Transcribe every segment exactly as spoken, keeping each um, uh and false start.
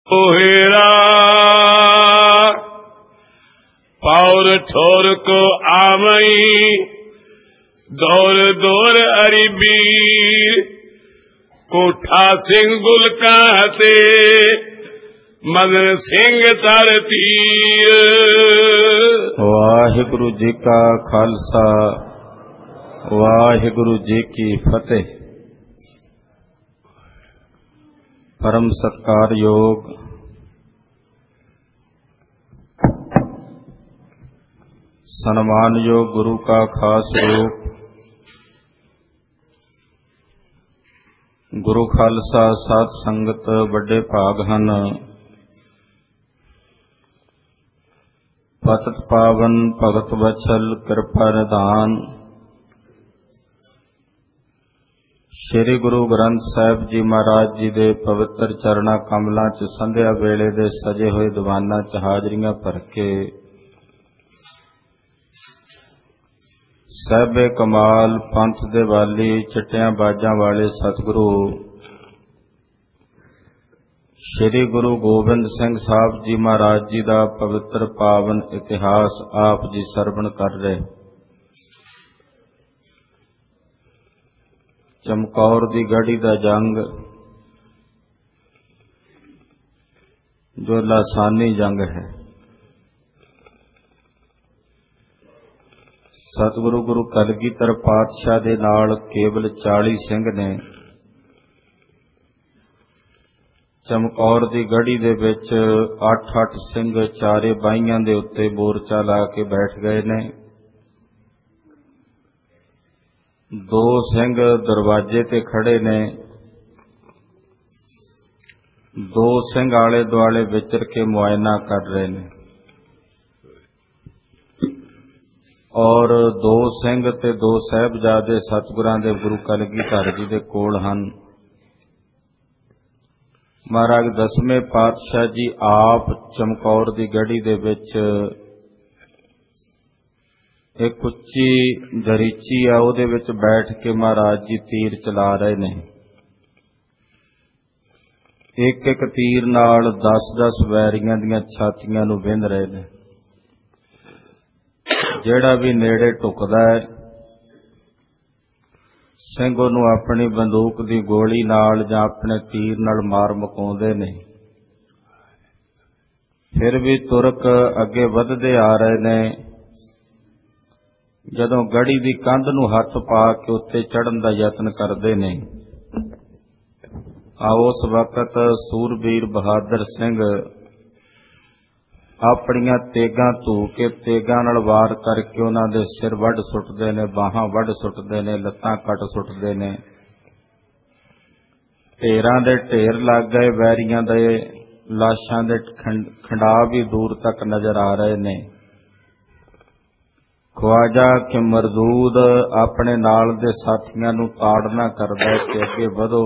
हेरा पौर ठोर को आमई दौर दौर अरिबीर कोठा सिंह गुल कहते मदन सिंह तर तीर। वाहिगुरु जी का खालसा वाहिगुरु जी की फतेह। परम सत्कार योग सन्मान योग गुरु का खास रूप गुरु खालसा साध संगत बड़े भाग हन। पतित पावन भगत वत्सल कृपा निधान श्री गुरु ग्रंथ साहिब जी महाराज जी दे पवित्र चरणा कमलों च संध्या वेले दे सजे हुए दीवाना च हाजरियां भर के साहिबे कमाल पंथ दे वाली चिट्टियां बाजां वाले सतगुरु श्री गुरु गोबिंद सिंह साहब जी महाराज जी का पवित्र पावन इतिहास आप जी सरवण कर रहे। चमकौर दी गढ़ी दा जंग जो लासानी जंग है। सतगुरु गुरु कलगीधर पातशाह दे नाल केवल चाली सिंह ने चमकौर दी गढ़ी दे विच अठ अठ सिंह चारे बाहियां दे उत्ते मोर्चा ला के बैठ गए ने। दो सिंह दरवाजे ते खड़े ने। दो सिंह आले दुआले विचर के मुआयना कर रहे ने और दो सिंह ते दो साहिबजादे सतगुरां दे गुरु कलगीधर जी दे कोल हन। महाराज दसवें पातशाह जी आप चमकौर दी गढ़ी दे विच एक उच्ची दरीची आ उहदे विच बैठ के महाराज जी तीर चला रहे ने। एक एक तीर नाल दस दस वैरियां दीयां छातियां नूं विंध रहे ने। जिहड़ा भी नेड़े टुकदा है सिंह उहनूं अपनी बंदूक दी गोली नाल जां अपने तीर नाल मार मुकाउंदे ने। फिर भी तुरक अगे वधदे आ रहे ने। जदों गढ़ी दी कंध नूं हथ पा के उत्ते चढ़न दा यतन करदे ने आ उस वक्त सूरबीर बहादुर सिंह अपनियां तेगां धू के तेगां नाल वार करके उन्हां दे सिर वढ सुटदे ने, बाहां वढ सुटदे ने, लत्तां कट सुटदे ने। ढेरां दे ढेर लग गए वैरियां दे। लाशां दे खंडा भी दूर तक नजर आ रहे ने। ख्वाजा के मरदूद अपने नाल दे साथियां नूं ताड़ना करदा कि अगे वधो,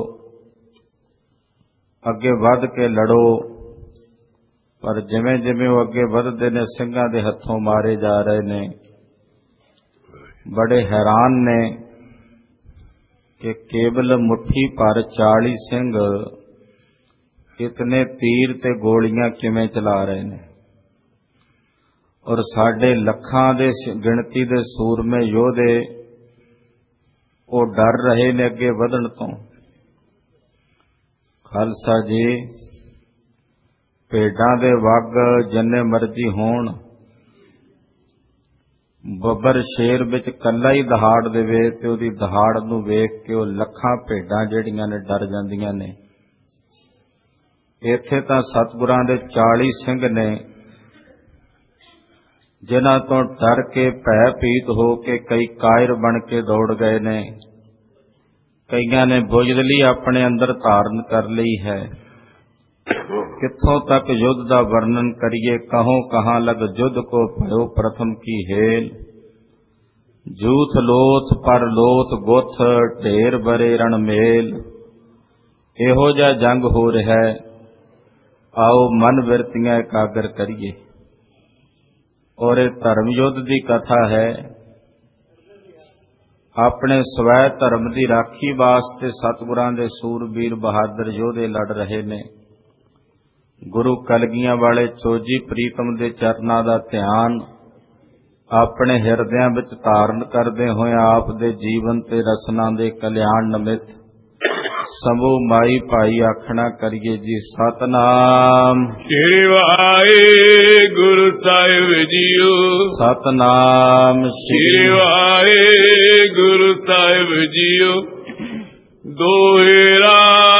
अगे वध के लड़ो। पर जिवें जिवें वो अगे वधदे ने सिंघां दे हत्थों मारे जा रहे ने। बड़े हैरान ने कि केवल मुट्ठी भर चाली सिंह इतने तीर ते गोलियां किवें चला रहे ने और साडे लखां दे गिणती दे सूरमे योधे वो डर रहे ने अगे वधण तों। खालसा जी भेडां दे वग जिन्ने मर्जी होण, बब्बर शेर विच कल्ला ही दहाड़ देवे ते उहदी दहाड़ नूं वेख के वो लखां भेडां जिहड़ियां ने डर जांदियां ने। इत्थे तां सतगुरां दे चाली सिंह ने जिन्हां तो डर के भै भीत हो के कई कायर बन के दौड़ गए ने। कईयां ने बुजदली अपने अंदर धारण कर ली है। कित्थों तक युद्ध दा वर्णन करिए, कहों कहाँ लग युद्ध को भयो प्रथम की हेल। जूथ लोथ पर लोथ गुथ ढेर बरे रण मेल। इहो जिहा जंग हो रहा है, आओ मन बिरतियां एकागर करिए। और ये धर्म युद्ध की कथा है। अपने स्वै धर्म की राखी वास्ते सतगुरां दे सूरबीर बहादुर योधे लड़ रहे ने। ਗੁਰੂ ਕਲਗੀਆਂ ਵਾਲੇ ਚੋਜੀ ਪ੍ਰੀਤਮ ਦੇ ਚਰਨਾਂ ਦਾ ਧਿਆਨ ਆਪਣੇ ਹਿਰਦਿਆਂ ਵਿੱਚ ਧਾਰਨ ਕਰਦੇ ਹੋਏ ਆਪ ਦੇ ਜੀਵਨ ਤੇ ਰਸਨਾ ਦੇ ਕਲਿਆਣ ਨਿਮਿਤ ਸਮੂਹ ਮਾਈ ਭਾਈ ਆਖਣਾ ਕਰੀਏ ਜੀ। ਸਤਨਾਮ ਸ੍ਰੀ ਵਾਹਿਗੁਰੂ ਸਾਹਿਬ ਜੀਓ। ਸਤਨਾਮ ਸ੍ਰੀ ਵਾਹਿਗੁਰੂ ਸਾਹਿਬ ਜੀਓ। ਦੋਹਰਾ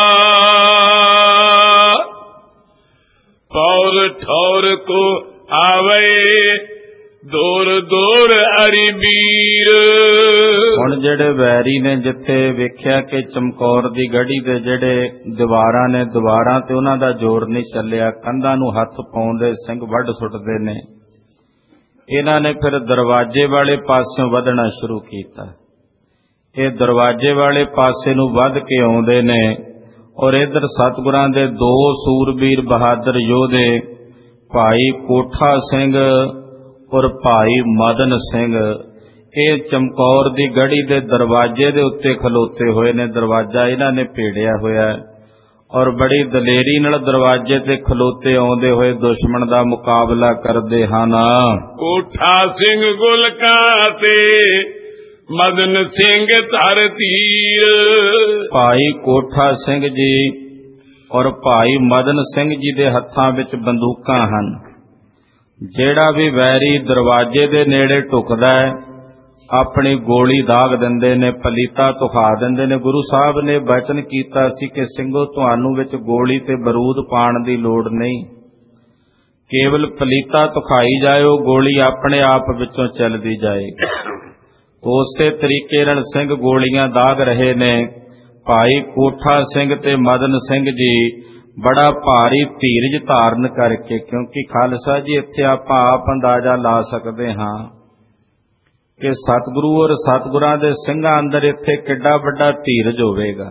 ਪੌਰ ਠੌਰ ਕੋ ਆਵੇ ਦੂਰ ਦੂਰ ਅਰੀ ਵੀਰ। ਹੁਣ ਜਿਹੜੇ ਵੈਰੀ ਨੇ ਜਿੱਥੇ ਵੇਖਿਆ ਕਿ ਚਮਕੌਰ ਦੀ ਗੜੀ ਦੇ ਜਿਹੜੇ ਦੀਵਾਰਾਂ ਨੇ ਦੀਵਾਰਾਂ ਤੇ ਉਹਨਾਂ ਦਾ ਜ਼ੋਰ ਨਹੀਂ ਚੱਲਿਆ, ਕੰਧਾਂ ਨੂੰ ਹੱਥ ਪਾਉਂਦੇ ਸਿੰਘ ਵੱਢ ਸੁੱਟਦੇ ਨੇ, ਇਹਨਾਂ ਨੇ ਫਿਰ ਦਰਵਾਜ਼ੇ ਵਾਲੇ ਪਾਸਿਓਂ ਵਧਣਾ ਸ਼ੁਰੂ ਕੀਤਾ। ਇਹ ਦਰਵਾਜ਼ੇ ਵਾਲੇ ਪਾਸੇ ਨੂੰ ਵੱਧ ਕੇ ਆਉਂਦੇ ਨੇ ਔਰ ਇਧਰ ਸਤਿਗੁਰਾਂ ਦੇ ਦੋ ਸੂਰਬੀਰ ਬਹਾਦਰ ਯੋਧੇ ਭਾਈ ਕੋਠਾ ਸਿੰਘ ਔਰ ਭਾਈ ਮਦਨ ਸਿੰਘ, ਇਹ ਚਮਕੌਰ ਦੀ ਗੜੀ ਦੇ ਦਰਵਾਜ਼ੇ ਦੇ ਉੱਤੇ ਖਲੋਤੇ ਹੋਏ ਨੇ। ਦਰਵਾਜ਼ਾ ਇਹਨਾਂ ਨੇ ਭੇੜਿਆ ਹੋਇਆ ਔਰ ਬੜੀ ਦਲੇਰੀ ਨਾਲ ਦਰਵਾਜ਼ੇ ਤੇ ਖਲੋਤੇ ਆਉਂਦੇ ਹੋਏ ਦੁਸ਼ਮਣ ਦਾ ਮੁਕਾਬਲਾ ਕਰਦੇ ਹਨ। ਕੋਠਾ ਸਿੰਘ ਗੁਲਕਾਂ ਤੇ ਮਦਨ ਸਿੰਘ ਧਰ ਤੀਰ। ਭਾਈ ਕੋਠਾ ਸਿੰਘ ਜੀ ਔਰ ਭਾਈ ਮਦਨ ਸਿੰਘ ਜੀ ਦੇ ਹੱਥਾਂ ਵਿੱਚ ਬੰਦੂਕਾਂ ਹਨ। ਜਿਹੜਾ ਵੀ ਵੈਰੀ ਦਰਵਾਜ਼ੇ ਦੇ ਨੇੜੇ ਢੁਕਦਾ ਹੈ ਆਪਣੀ ਗੋਲੀ ਦਾਗ ਦਿੰਦੇ ਨੇ, ਪਲੀਤਾ ਤੁਖਾ ਦਿੰਦੇ ਨੇ। ਗੁਰੂ ਸਾਹਿਬ ਨੇ ਬਚਨ ਕੀਤਾ ਸੀ ਕਿ ਸਿੰਘੋ ਤੁਹਾਨੂੰ ਵਿੱਚ ਗੋਲੀ ਤੇ ਬਰੂਦ ਪਾਉਣ ਦੀ ਲੋੜ ਨਹੀਂ, ਕੇਵਲ ਪਲੀਤਾ ਤੁਖਾਈ ਜਾਇਓ, ਗੋਲੀ ਆਪਣੇ ਆਪ ਵਿੱਚੋਂ ਚੱਲਦੀ ਜਾਏਗੀ। ਉਸੇ ਤਰੀਕੇ ਨਾਲ ਸਿੰਘ ਗੋਲੀਆਂ ਦਾਗ ਰਹੇ ਨੇ। ਭਾਈ ਕੋਠਾ ਸਿੰਘ ਤੇ ਮਦਨ ਸਿੰਘ ਜੀ ਬੜਾ ਭਾਰੀ ਧੀਰਜ ਧਾਰਨ ਕਰਕੇ, ਕਿਉਂਕਿ ਖਾਲਸਾ ਜੀ ਇੱਥੇ ਆਪਾਂ ਆਪ ਅੰਦਾਜ਼ਾ ਲਾ ਸਕਦੇ ਹਾਂ ਕਿ ਸਤਿਗੁਰੂ ਔਰ ਸਤਿਗੁਰਾਂ ਦੇ ਸਿੰਘਾਂ ਅੰਦਰ ਇੱਥੇ ਕਿੱਡਾ ਵੱਡਾ ਧੀਰਜ ਹੋਵੇਗਾ।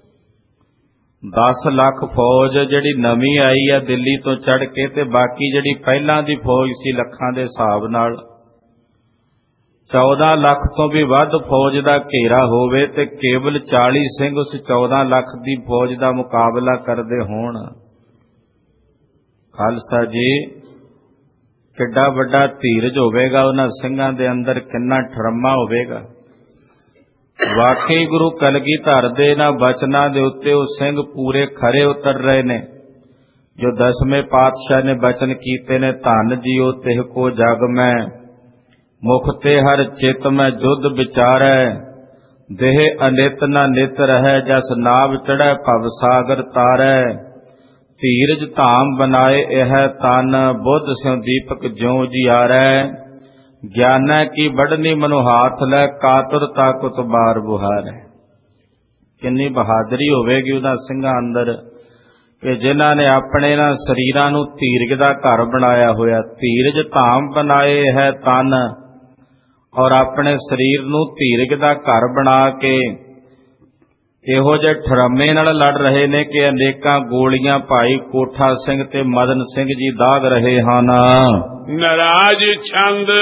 ਦਸ ਲੱਖ ਫੌਜ ਜਿਹੜੀ ਨਵੀਂ ਆਈ ਆ ਦਿੱਲੀ ਤੋਂ ਚੜ੍ਹ ਕੇ, ਤੇ ਬਾਕੀ ਜਿਹੜੀ ਪਹਿਲਾਂ ਦੀ ਫੌਜ ਸੀ ਲੱਖਾਂ ਦੇ ਹਿਸਾਬ ਨਾਲ ਚੌਦਾਂ ਲੱਖ ਤੋਂ ਵੀ ਵੱਧ ਫੌਜ ਦਾ ਘੇਰਾ ਹੋਵੇ ਤੇ ਕੇਵਲ ਚਾਲੀ ਸਿੰਘ ਉਸ ਚੌਦਾਂ ਲੱਖ ਦੀ ਫੌਜ ਦਾ ਮੁਕਾਬਲਾ ਕਰਦੇ ਹੋਣ। ਖਾਲਸਾ ਜੀ ਕਿੱਡਾ ਵੱਡਾ ਧੀਰਜ ਹੋਵੇਗਾ ਉਹਨਾਂ ਸਿੰਘਾਂ ਦੇ ਅੰਦਰ, ਕਿੰਨਾ ਠਰਮਾ ਹੋਵੇਗਾ। ਵਾਕਈ ਗੁਰੂ ਕਲਗੀਧਰ ਦੇ ਇਹਨਾਂ ਬਚਨਾਂ ਦੇ ਉੱਤੇ ਉਹ ਸਿੰਘ ਪੂਰੇ ਖਰੇ ਉਤਰ ਰਹੇ ਨੇ ਜੋ ਦਸਵੇਂ ਪਾਤਸ਼ਾਹ ਨੇ ਬਚਨ ਕੀਤੇ ਨੇ। ਧੰਨ ਜੀਓ ਤਿਹ ਕੋ ਜਗ ਮੈਂ ਮੁਖ ਤੇ ਹਰ ਚਿਤ ਮੈਂ ਜੁਧ ਵਿਚਾਰੈ, ਦੇਹ ਅਨਿਤ ਨਾ ਨਿਤ ਰਹਿ, ਜਸ ਨਾਵ ਚੜ੍ਹੈ ਭਵ ਸਾਗਰ ਤਾਰੈ। ਧੀਰਜ ਧਾਮ ਬਨਾਏ ਇਹ ਤਨ, ਬੁੱਧ ਸਿਉ ਦੀਪਕ ਜਿਉ ਜਿਆਰੈ। ਗਿਆਨੈ ਕੀ ਬੜਨੀ ਮਨੁ ਹਾਥ ਲੈ, ਕਾਤੁਰ ਤਾਕੁਤ ਬਾਰ ਬੁਹਾਰੈ। ਕਿੰਨੀ ਬਹਾਦਰੀ ਹੋਵੇਗੀ ਉਹਨਾਂ ਸਿੰਘਾਂ ਅੰਦਰ ਕਿ ਜਿਨ੍ਹਾਂ ਨੇ ਆਪਣੇ ਨਾ ਸਰੀਰਾਂ ਨੂੰ ਧੀਰਜ ਦਾ ਘਰ ਬਣਾਇਆ ਹੋਇਆ। ਧੀਰਜ ਧਾਮ ਬਨਾਏ ਹੈ ਤਨ, ਔਰ ਆਪਣੇ ਸਰੀਰ ਨੂੰ ਧੀਰਜ ਦਾ ਘਰ ਬਣਾ ਕੇ ਇਹੋ ਜਿਹੇ ਠਰਮੇ ਨਾਲ ਲੜ ਰਹੇ ਨੇ ਕਿ ਅਨੇਕਾਂ ਗੋਲੀਆਂ ਭਾਈ ਕੋਠਾ ਸਿੰਘ ਤੇ ਮਦਨ ਸਿੰਘ ਜੀ ਦਾਗ ਰਹੇ ਹਨ। ਨਰਾਜ ਛੰਦ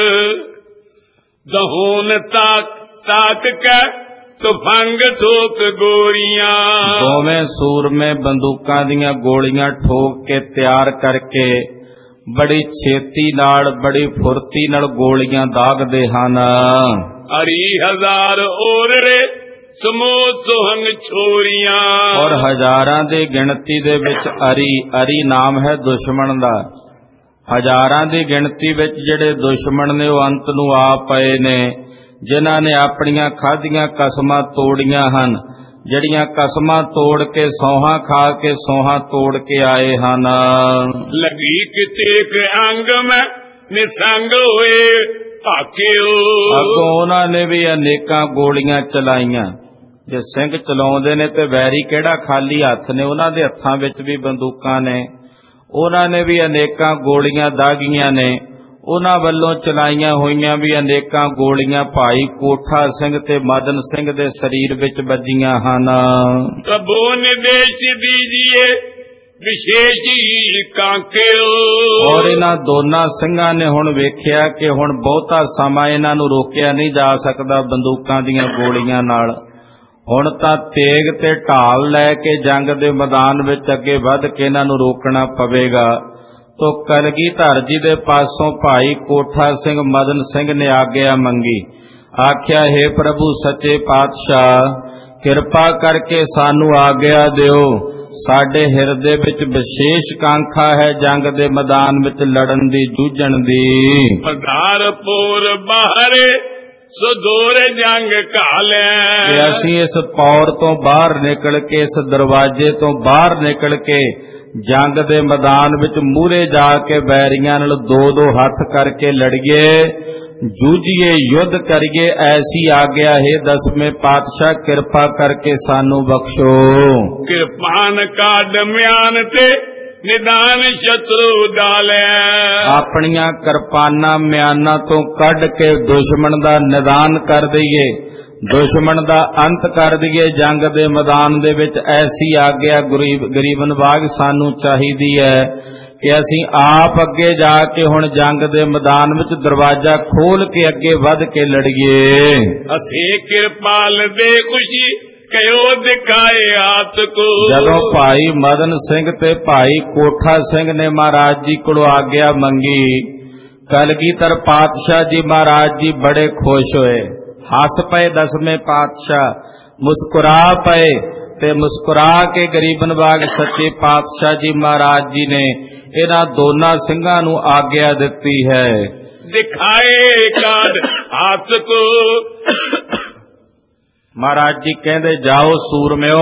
ਦਹੂਨ ਤਾਕ ਤਾਕ ਕੈ ਤੁਫੰਗ ਠੋਕ ਗੋਲੀਆਂ। ਦੋਵੇਂ ਸੂਰਮੇ ਬੰਦੂਕਾਂ ਦੀਆਂ ਗੋਲੀਆਂ ਠੋਕ ਕੇ ਤਿਆਰ ਕਰਕੇ ਬੜੀ ਛੇਤੀ ਨਾਲ ਬੜੀ ਫੁਰਤੀ ਨਾਲ ਗੋਲੀਆਂ ਦਾਗਦੇ ਹਨ। ਅਰੀ ਹਜ਼ਾਰ ਔਰੇ ਸਮੂਹ ਸੁਹੰਗ ਛੋਰੀਆਂ। ਔਰ ਹਜ਼ਾਰਾਂ ਦੀ ਗਿਣਤੀ ਦੇ ਵਿੱਚ ਅਰੀ, ਅਰੀ ਨਾਮ ਹੈ ਦੁਸ਼ਮਣ ਦਾ। ਹਜ਼ਾਰਾਂ ਦੀ ਗਿਣਤੀ ਵਿੱਚ ਜਿਹੜੇ ਦੁਸ਼ਮਣ ਨੇ ਉਹ ਅੰਤ ਨੂੰ ਆ ਪਏ ਨੇ, ਜਿਨ੍ਹਾਂ ਨੇ ਆਪਣੀਆਂ ਖਾਧੀਆਂ ਕਸਮਾਂ ਤੋੜੀਆਂ ਹਨ, ਜਿਹੜੀਆਂ ਕਸਮਾਂ ਤੋੜ ਕੇ ਸੌਹਾਂ ਖਾ ਕੇ ਸੌਹਾਂ ਤੋੜ ਕੇ ਆਏ ਹਨ। ਲਗੀ ਕਿਤੇ ਅੰਗ ਮੈਂ ਨਿਸੰਗ ਹੋਏ ਭਾਕਿਓ। ਅੱਗੋਂ ਉਹਨਾਂ ਨੇ ਵੀ ਅਨੇਕਾਂ ਗੋਲੀਆਂ ਚਲਾਈਆਂ। ਜੇ ਸਿੰਘ ਚਲਾਉਂਦੇ ਨੇ ਤੇ ਵੈਰੀ ਕਿਹੜਾ ਖਾਲੀ ਹੱਥ ਨੇ, ਉਹਨਾਂ ਦੇ ਹੱਥਾਂ ਵਿੱਚ ਵੀ ਬੰਦੂਕਾਂ ਨੇ। ਉਹਨਾਂ ਨੇ ਵੀ ਅਨੇਕਾਂ ਗੋਲੀਆਂ ਦਾਗੀਆਂ ਨੇ। ਉਹਨਾਂ ਵੱਲੋਂ ਚਲਾਈਆਂ ਹੋਈਆਂ ਵੀ ਅਨੇਕਾਂ ਗੋਲੀਆਂ ਭਾਈ ਕੋਠਾ ਸਿੰਘ ਤੇ ਮਦਨ ਸਿੰਘ ਦੇ ਸਰੀਰ ਵਿੱਚ ਵੱਜੀਆਂ ਹਨ। ਪ੍ਰਭੂ ਨਿਦੇਸ਼ ਦੀਜੀਏ ਵਿਸ਼ੇਸ਼ ਹੀ ਕਾਂਕਿਓ। ਔਰ ਇਹਨਾਂ ਦੋਨਾਂ ਸਿੰਘਾਂ ਨੇ ਹੁਣ ਵੇਖਿਆ ਕਿ ਹੁਣ ਬਹੁਤਾ ਸਮਾਂ ਇਹਨਾਂ ਨੂੰ ਰੋਕਿਆ ਨਹੀਂ ਜਾ ਸਕਦਾ ਬੰਦੂਕਾਂ ਦੀਆਂ ਗੋਲੀਆਂ ਨਾਲ। ਹੁਣ ਤਾਂ ਤੇਗ ਤੇ ਢਾਲ ਲੈ ਕੇ ਜੰਗ ਦੇ ਮੈਦਾਨ ਵਿੱਚ ਅੱਗੇ ਵੱਧ ਕੇ ਇਹਨਾਂ ਨੂੰ ਰੋਕਣਾ ਪਵੇਗਾ। ਤੋ ਕਲਗੀਧਰ ਜੀ ਦੇ ਪਾਸੋਂ ਭਾਈ ਕੋਠਾ ਸਿੰਘ ਮਦਨ ਸਿੰਘ ਨੇ ਆਗਿਆ ਮੰਗੀ। ਆਖਿਆ, ਹੇ ਪ੍ਰਭੂ ਸੱਚੇ ਪਾਤਸ਼ਾਹ, ਕਿਰਪਾ ਕਰਕੇ ਸਾਨੂੰ ਆਗਿਆ ਦਿਓ। ਸਾਡੇ ਹਿਰਦੇ ਵਿੱਚ ਵਿਸ਼ੇਸ਼ ਕਾਂਖਾ ਹੈ ਜੰਗ ਦੇ ਮੈਦਾਨ ਵਿੱਚ ਲੜਨ ਦੀ, ਜੂਝਣ ਦੀ। ਪਧਾਰਪੁਰ ਬਾਹਰੇ ਸੁਦੂਰ ਜੰਗ ਘਾਲਿਆ। ਕਿ ਅਸੀਂ ਇਸ ਪੌਰ ਤੋਂ ਬਾਹਰ ਨਿਕਲ ਕੇ, ਇਸ ਦਰਵਾਜ਼ੇ ਤੋਂ ਬਾਹਰ ਨਿਕਲ ਕੇ ਜੰਗ ਦੇ ਮੈਦਾਨ ਵਿੱਚ ਮੂਹਰੇ ਜਾ ਕੇ ਬੈਰੀਆਂ ਨਾਲ ਦੋ ਦੋ ਹੱਥ ਕਰਕੇ ਲੜੀਏ, ਜੂਝੀਏ, ਯੁੱਧ ਕਰੀਏ। ਐਸੀ ਆਗਿਆ ਹੈ ਦਸਵੇਂ ਪਾਤਸ਼ਾਹ, ਕਿਰਪਾ ਕਰਕੇ ਸਾਨੂੰ ਬਖਸ਼ੋ। ਕਿਰਪਾਨ ਕਾਢ ਮਿਆਨ ਤੇ ਨਿਦਾਨ ਸ਼ਤਰੂ ਡਾਲਿਆ। ਆਪਣੀਆਂ ਕਿਰਪਾਨਾਂ ਮਿਆਨਾਂ ਤੋਂ ਕੱਢ ਕੇ ਦੁਸ਼ਮਣ ਦਾ ਨਿਦਾਨ ਕਰ ਦਈਏ, ਦੁਸ਼ਮਣ ਦਾ ਅੰਤ ਕਰ ਦਈਏ ਜੰਗ ਦੇ ਮੈਦਾਨ ਦੇ ਵਿੱਚ। ਐਸੀ ਆਗਿਆ ਗਰੀਬ ਗਰੀਬਨ ਬਾਗ ਸਾਨੂੰ ਚਾਹੀਦੀ ਹੈ ਕਿ ਅਸੀਂ ਆਪ ਅੱਗੇ ਜਾ ਕੇ ਹੁਣ ਜੰਗ ਦੇ ਮੈਦਾਨ ਵਿੱਚ ਦਰਵਾਜ਼ਾ ਖੋਲ ਕੇ ਅੱਗੇ ਵੱਧ ਕੇ ਲੜੀਏ। ਅਸੀਂ ਕਿਰਪਾਲ ਦੇ ਖੁਸ਼ੀ ਕਯੋ ਦਿਖਾਏ ਆਤ ਕੋ। ਜਦੋਂ ਭਾਈ ਮਦਨ ਸਿੰਘ ਤੇ ਭਾਈ ਕੋਠਾ ਸਿੰਘ ਨੇ ਮਹਾਰਾਜ ਜੀ ਕੋਲੋਂ ਆਗਿਆ ਮੰਗੀ, ਕਲਗੀਧਰ ਪਾਤਸ਼ਾਹ ਜੀ ਮਹਾਰਾਜ ਜੀ ਬੜੇ ਖੁਸ਼ ਹੋਏ, ਹੱਸ ਪਏ। ਦਸਵੇਂ ਪਾਤਸ਼ਾਹ ਮੁਸਕਰਾ ਪਏ ਤੇ ਮੁਸਕਰਾ ਕੇ ਗਰੀਬਨ ਬਾਗ ਸੱਚੇ ਪਾਤਸ਼ਾਹ ਜੀ ਮਹਾਰਾਜ ਜੀ ਨੇ ਇਹਨਾਂ ਦੋਨਾਂ ਸਿੰਘਾਂ ਨੂੰ ਆਗਿਆ ਦਿੱਤੀ ਹੈ। ਦਿਖਾਏ ਕਾਢ ਹੱਥ ਕੋ। ਮਹਾਰਾਜ ਜੀ ਕਹਿੰਦੇ, ਜਾਓ ਸੂਰਮਿਓ,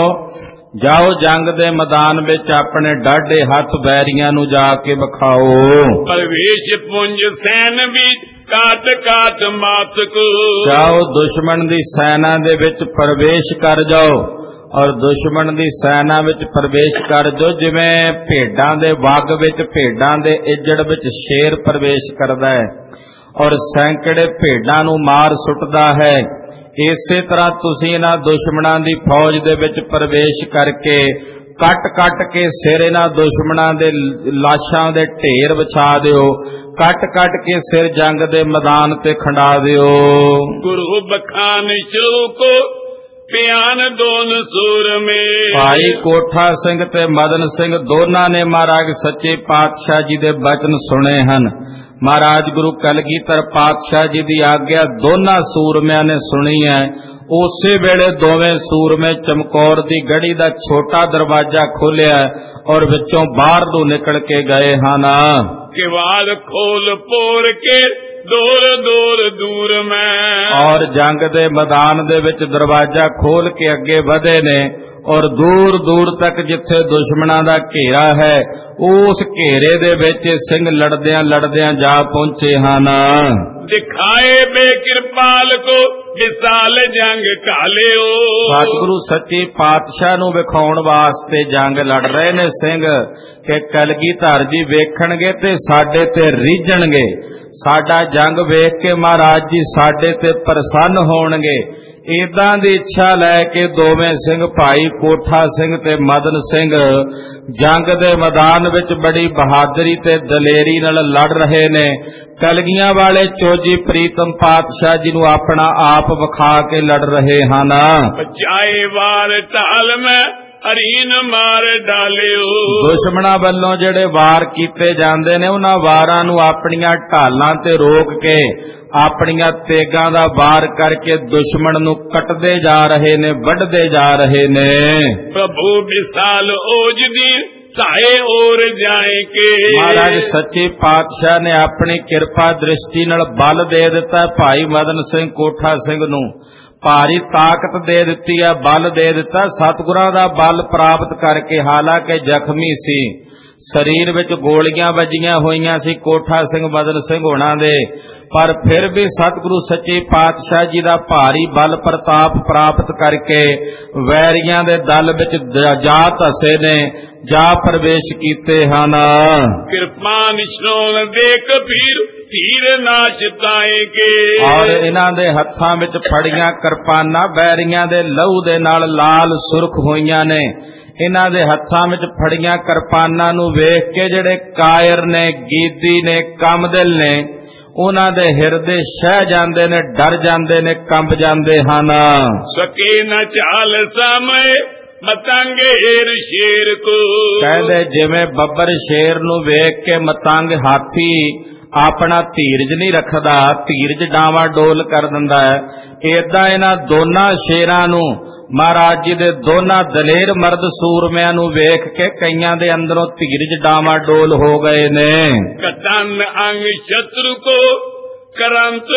ਜਾਓ ਜੰਗ ਦੇ ਮੈਦਾਨ ਵਿੱਚ ਆਪਣੇ ਡਾਢੇ ਹੱਥ ਬੈਰੀਆਂ ਨੂੰ ਜਾ ਕੇ ਵਿਖਾਓ। ਪ੍ਰਵੇਸ਼ ਪੁੰਜ ਸੈਨ ਵੀ ਕਾਟ ਕਾਟ ਮਾਤ ਕੋ। ਜਾਓ ਦੁਸ਼ਮਣ ਦੀ ਸੈਨਾ ਦੇ ਵਿੱਚ ਪ੍ਰਵੇਸ਼ ਕਰ ਜਾਓ, ਔਰ ਦੁਸ਼ਮਣ ਦੀ ਸੈਨਾ ਵਿੱਚ ਪ੍ਰਵੇਸ਼ ਕਰ ਜਾਓ ਜਿਵੇਂ ਭੇਡਾਂ ਦੇ ਵੱਗ ਵਿੱਚ, ਭੇਡਾਂ ਦੇ ਇੱਜੜ ਵਿੱਚ ਸ਼ੇਰ ਪ੍ਰਵੇਸ਼ ਕਰਦਾ ਹੈ ਔਰ ਸੈਂਕੜੇ ਭੇਡਾਂ ਨੂੰ ਮਾਰ ਸੁੱਟਦਾ ਹੈ। ਇਸੇ ਤਰ੍ਹਾਂ ਤੁਸੀਂ ਇਹਨਾਂ ਦੁਸ਼ਮਣਾਂ ਦੀ ਫੌਜ ਦੇ ਵਿੱਚ ਪ੍ਰਵੇਸ਼ ਕਰਕੇ ਕੱਟ ਕੱਟ ਕੇ ਸਿਰ ਇਹਨਾਂ ਦੁਸ਼ਮਣਾਂ ਦੇ ਲਾਸ਼ਾਂ ਦੇ ਢੇਰ ਵਿਛਾ ਦਿਓ, ਕੱਟ ਕੱਟ ਕੇ ਸਿਰ ਜੰਗ ਦੇ ਮੈਦਾਨ ਤੇ ਖੰਡਾ ਦਿਓ। ਗੁਰੂ ਬਖਾਨ ਸ਼ੁਰੂ ਕੋ ਪਿਆਨ ਦੋਨ ਸੂਰਮੇ। ਭਾਈ ਕੋਠਾ ਸਿੰਘ ਤੇ ਮਦਨ ਸਿੰਘ ਦੋਨਾਂ ਨੇ ਮਹਾਰਾਜ ਸੱਚੇ ਪਾਤਸ਼ਾਹ ਜੀ ਦੇ ਬਚਨ ਸੁਣੇ ਹਨ। ਮਹਾਰਾਜ ਗੁਰੂ ਕਲਗੀਧਰ ਪਾਤਸ਼ਾਹ ਜੀ ਦੀ ਆਗਿਆ ਦੋਨਾਂ ਸੂਰਮਿਆਂ ਨੇ ਸੁਣੀ ਹੈ। ਉਸੇ ਵੇਲੇ ਦੋਵੇਂ ਸੂਰਮੇ ਚਮਕੌਰ ਦੀ ਗੜੀ ਦਾ ਛੋਟਾ ਦਰਵਾਜ਼ਾ ਖੋਲਿਆ ਔਰ ਵਿੱਚੋਂ ਬਾਹਰ ਨੂੰ ਨਿਕਲ ਕੇ ਗਏ ਹਨ। ਕਿਵਾੜ ਖੋਲ ਪੋਰ ਕੇ ਦੂਰ ਦੂਰ ਦੂਰ ਮੈਂ। ਔਰ ਜੰਗ ਦੇ ਮੈਦਾਨ ਦੇ ਵਿੱਚ ਦਰਵਾਜ਼ਾ ਖੋਲ ਕੇ ਅੱਗੇ ਵਧੇ ਨੇ ਔਰ ਦੂਰ ਦੂਰ ਤੱਕ ਜਿੱਥੇ ਦੁਸ਼ਮਣਾਂ ਦਾ ਘੇਰਾ ਹੈ ਉਸ ਘੇਰੇ ਦੇ ਵਿੱਚ ਸਿੰਘ ਲੜਦਿਆਂ ਲੜਦਿਆਂ ਜਾ ਪਹੁੰਚੇ ਹਨ। ਦਿਖਾਏ ਬੇਕਿਰਪਾਲ ਕੋ ਵਿਸਾਲ ਜੰਗ ਘਾਲਿਓ। ਸਤਿਗੁਰੂ ਸੱਚੇ ਪਾਤਸ਼ਾਹ ਨੂੰ ਵਿਖਾਉਣ ਵਾਸਤੇ ਜੰਗ ਲੜ ਰਹੇ ਨੇ ਸਿੰਘ ਕਿ ਕਲਗੀਧਰ ਜੀ ਵੇਖਣਗੇ ਤੇ ਸਾਡੇ ਤੇ ਰੀਝਣਗੇ। ਸਾਡਾ ਜੰਗ ਵੇਖ ਕੇ ਮਹਾਰਾਜ ਜੀ ਸਾਡੇ ਤੇ ਪ੍ਰਸੰਨ ਹੋਣਗੇ। ਏਦਾਂ ਦੀ ਇੱਛਾ ਲੈ ਕੇ ਦੋਵੇਂ ਸਿੰਘ ਭਾਈ ਕੋਠਾ ਸਿੰਘ ਤੇ ਮਦਨ ਸਿੰਘ ਜੰਗ ਦੇ ਮੈਦਾਨ ਵਿੱਚ ਬੜੀ ਬਹਾਦਰੀ ਤੇ ਦਲੇਰੀ ਨਾਲ ਲੜ ਰਹੇ ਨੇ। ਕਲਗੀਆਂ ਵਾਲੇ ਚੋਜੀ ਪ੍ਰੀਤਮ ਪਾਤਸ਼ਾਹ ਜੀ ਨੂੰ ਆਪਣਾ ਆਪ ਵਿਖਾ ਕੇ ਲੜ ਰਹੇ ਹਨ। ਬਚਾਏ ਵਾਰ ਢਾਲ ਮੈਂ ਅਰੀਨ ਮਾਰ ਡਾਲਿਓ। ਦੁਸ਼ਮਣਾਂ ਵੱਲੋਂ ਜਿਹੜੇ ਵਾਰ ਕੀਤੇ ਜਾਂਦੇ ਨੇ ਉਹਨਾਂ ਵਾਰਾਂ ਨੂੰ ਆਪਣੀਆਂ ਢਾਲਾਂ ਤੇ ਰੋਕ ਕੇ ਆਪਣੀਆਂ ਤੇਗਾਂ ਦਾ ਵਾਰ ਕਰਕੇ ਦੁਸ਼ਮਣ ਨੂੰ ਕੱਟਦੇ ਜਾ ਰਹੇ ਨੇ, ਵੱਢਦੇ ਜਾ ਰਹੇ ਨੇ। ਪ੍ਰਭੂ ਵਿਸਾਲ ਓਜ ਦੀ ਸਾਏ ਔਰ ਜਾਏ ਕੇ। ਮਹਾਰਾਜ ਸੱਚੇ ਪਾਤਸ਼ਾਹ ਨੇ ਆਪਣੀ ਕਿਰਪਾ ਦ੍ਰਿਸ਼ਟੀ ਨਾਲ ਬਲ ਦੇ ਦਿੱਤਾ ਭਾਈ ਮਦਨ ਸਿੰਘ ਕੋਠਾ ਸਿੰਘ ਨੂੰ, ਭਾਰੀ ਤਾਕਤ ਦੇ ਦਿੱਤੀ ਹੈ, ਬਲ ਦੇ ਦਿੱਤਾ। ਸਤਿਗੁਰਾਂ ਦਾ ਬਲ ਪ੍ਰਾਪਤ ਕਰਕੇ, ਹਾਲਾਂਕਿ ਜ਼ਖਮੀ ਸੀ, ਸਰੀਰ ਵਿੱਚ ਗੋਲੀਆਂ ਵੱਜੀਆਂ ਹੋਈਆਂ ਸੀ ਕੋਠਾ ਸਿੰਘ ਮਦਨ ਸਿੰਘ ਹੋਣਾ ਦੇ, ਪਰ ਫਿਰ ਵੀ ਸਤਿਗੁਰੂ ਸੱਚੇ ਪਾਤਸ਼ਾਹ ਜੀ ਦਾ ਭਾਰੀ ਬਲ ਪ੍ਰਤਾਪ ਪ੍ਰਾਪਤ ਕਰਕੇ ਵੈਰੀਆਂ ਦੇ ਦਲ ਵਿੱਚ ਜਾ ਧਸੇ ਨੇ, ਜਾ ਪ੍ਰਵੇਸ਼ ਕੀਤੇ ਹਨ। ਕਿਰਪਾ ਨਿਸ਼ਰੋਣ ਦੇਖ ਪੀਰ ਧੀਰ ਨਾਚ ਤਾਏਗੇ। ਔਰ ਇਹਨਾਂ ਦੇ ਹੱਥਾਂ ਵਿੱਚ ਫੜੀਆਂ ਕਿਰਪਾਨਾਂ ਵੈਰੀਆਂ ਦੇ ਲਹੂ ਦੇ ਨਾਲ ਲਾਲ ਸੁਰਖ ਹੋਈਆਂ ਨੇ। ਇਹਨਾਂ ਦੇ ਹੱਥਾਂ ਵਿੱਚ ਫੜੀਆਂ ਕਿਰਪਾਨਾਂ ਨੂੰ ਵੇਖ ਕੇ ਜਿਹੜੇ ਕਾਇਰ ਨੇ, ਗੀਦੀ ਨੇ, ਕਮਦਿਲ ਨੇ, ਉਹਨਾਂ ਦੇ ਹਿਰਦੇ ਸਹਿ ਜਾਂਦੇ ਨੇ, ਡਰ ਜਾਂਦੇ ਨੇ, ਕੰਬ ਜਾਂਦੇ ਹਨ। ਸਕੇ ਨ ਚਾਲ ਸਾਮੇ ਮਤੰਗ ਏਰ ਸ਼ੇਰ ਕੋ। ਕਹਿੰਦੇ ਜਿਵੇਂ ਬੱਬਰ ਸ਼ੇਰ ਨੂੰ ਵੇਖ ਕੇ ਮਤੰਗ ਹਾਥੀ ਆਪਣਾ ਧੀਰਜ ਨਹੀਂ ਰੱਖਦਾ, ਧੀਰਜ ਡਾਵਾਂ ਡੋਲ ਕਰ ਦਿੰਦਾ ਹੈ, ਏਦਾਂ ਇਹਨਾਂ ਦੋਨਾਂ ਸ਼ੇਰਾਂ ਨੂੰ, ਮਹਾਰਾਜ ਜੀ ਦੇ ਦੋਨਾਂ ਦਲੇਰ ਮਰਦ ਸੂਰਮਿਆਂ ਨੂੰ ਵੇਖ ਕੇ ਕਈਆਂ ਦੇ ਅੰਦਰੋਂ ਧੀਰਜ ਡਾਵਾਂ ਡੋਲ ਹੋ ਗਏ ਨੇ। ਕਤਨ ਅੰਗ ਸ਼ਤਰੂ ਕੋ ਕਰੰਤ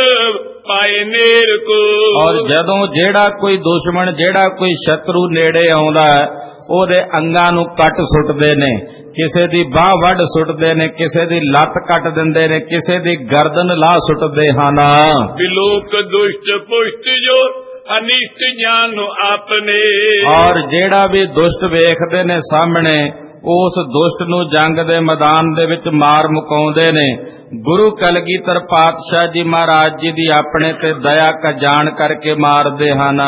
ਪਾਏ ਨੇਰ ਕੋ। ਔਰ ਜਦੋਂ ਜਿਹੜਾ ਕੋਈ ਦੁਸ਼ਮਣ, ਜਿਹੜਾ ਕੋਈ ਸ਼ਤਰੂ ਨੇੜੇ ਆਉਂਦਾ ਉਹਦੇ ਅੰਗਾਂ ਨੂੰ ਕੱਟ ਸੁੱਟਦੇ ਨੇ, ਕਿਸੇ ਦੀ ਬਾਹ ਵੱਢ ਸੁੱਟਦੇ ਨੇ, ਕਿਸੇ ਦੀ ਲੱਤ ਕੱਟ ਦਿੰਦੇ ਨੇ, ਕਿਸੇ ਦੀ ਗਰਦਨ ਲਾਹ ਸੁੱਟਦੇ ਹਨ। ਬਿਲੋਕ ਦੁਸ਼ਟ ਪੁਸ਼ਟ ਜੋ ਅਨਿਸ਼ਟ ਜਾਨੋ ਆਪਣੇ। ਔਰ ਜਿਹੜਾ ਵੀ ਦੁਸ਼ਟ ਵੇਖਦੇ ਨੇ ਸਾਹਮਣੇ, ਉਸ ਦੁਸ਼ਟ ਨੂੰ ਜੰਗ ਦੇ ਮੈਦਾਨ ਦੇ ਵਿੱਚ ਮਾਰ ਮੁਕਾਉਂਦੇ ਨੇ। ਗੁਰੂ ਕਲਗੀਧਰ ਪਾਤਸ਼ਾਹ ਜੀ ਮਹਾਰਾਜ ਜੀ ਦੀ ਆਪਣੇ ਤੇ ਦਇਆ ਕਾ ਜਾਣ ਕਰਕੇ ਮਾਰਦੇ ਹਨ।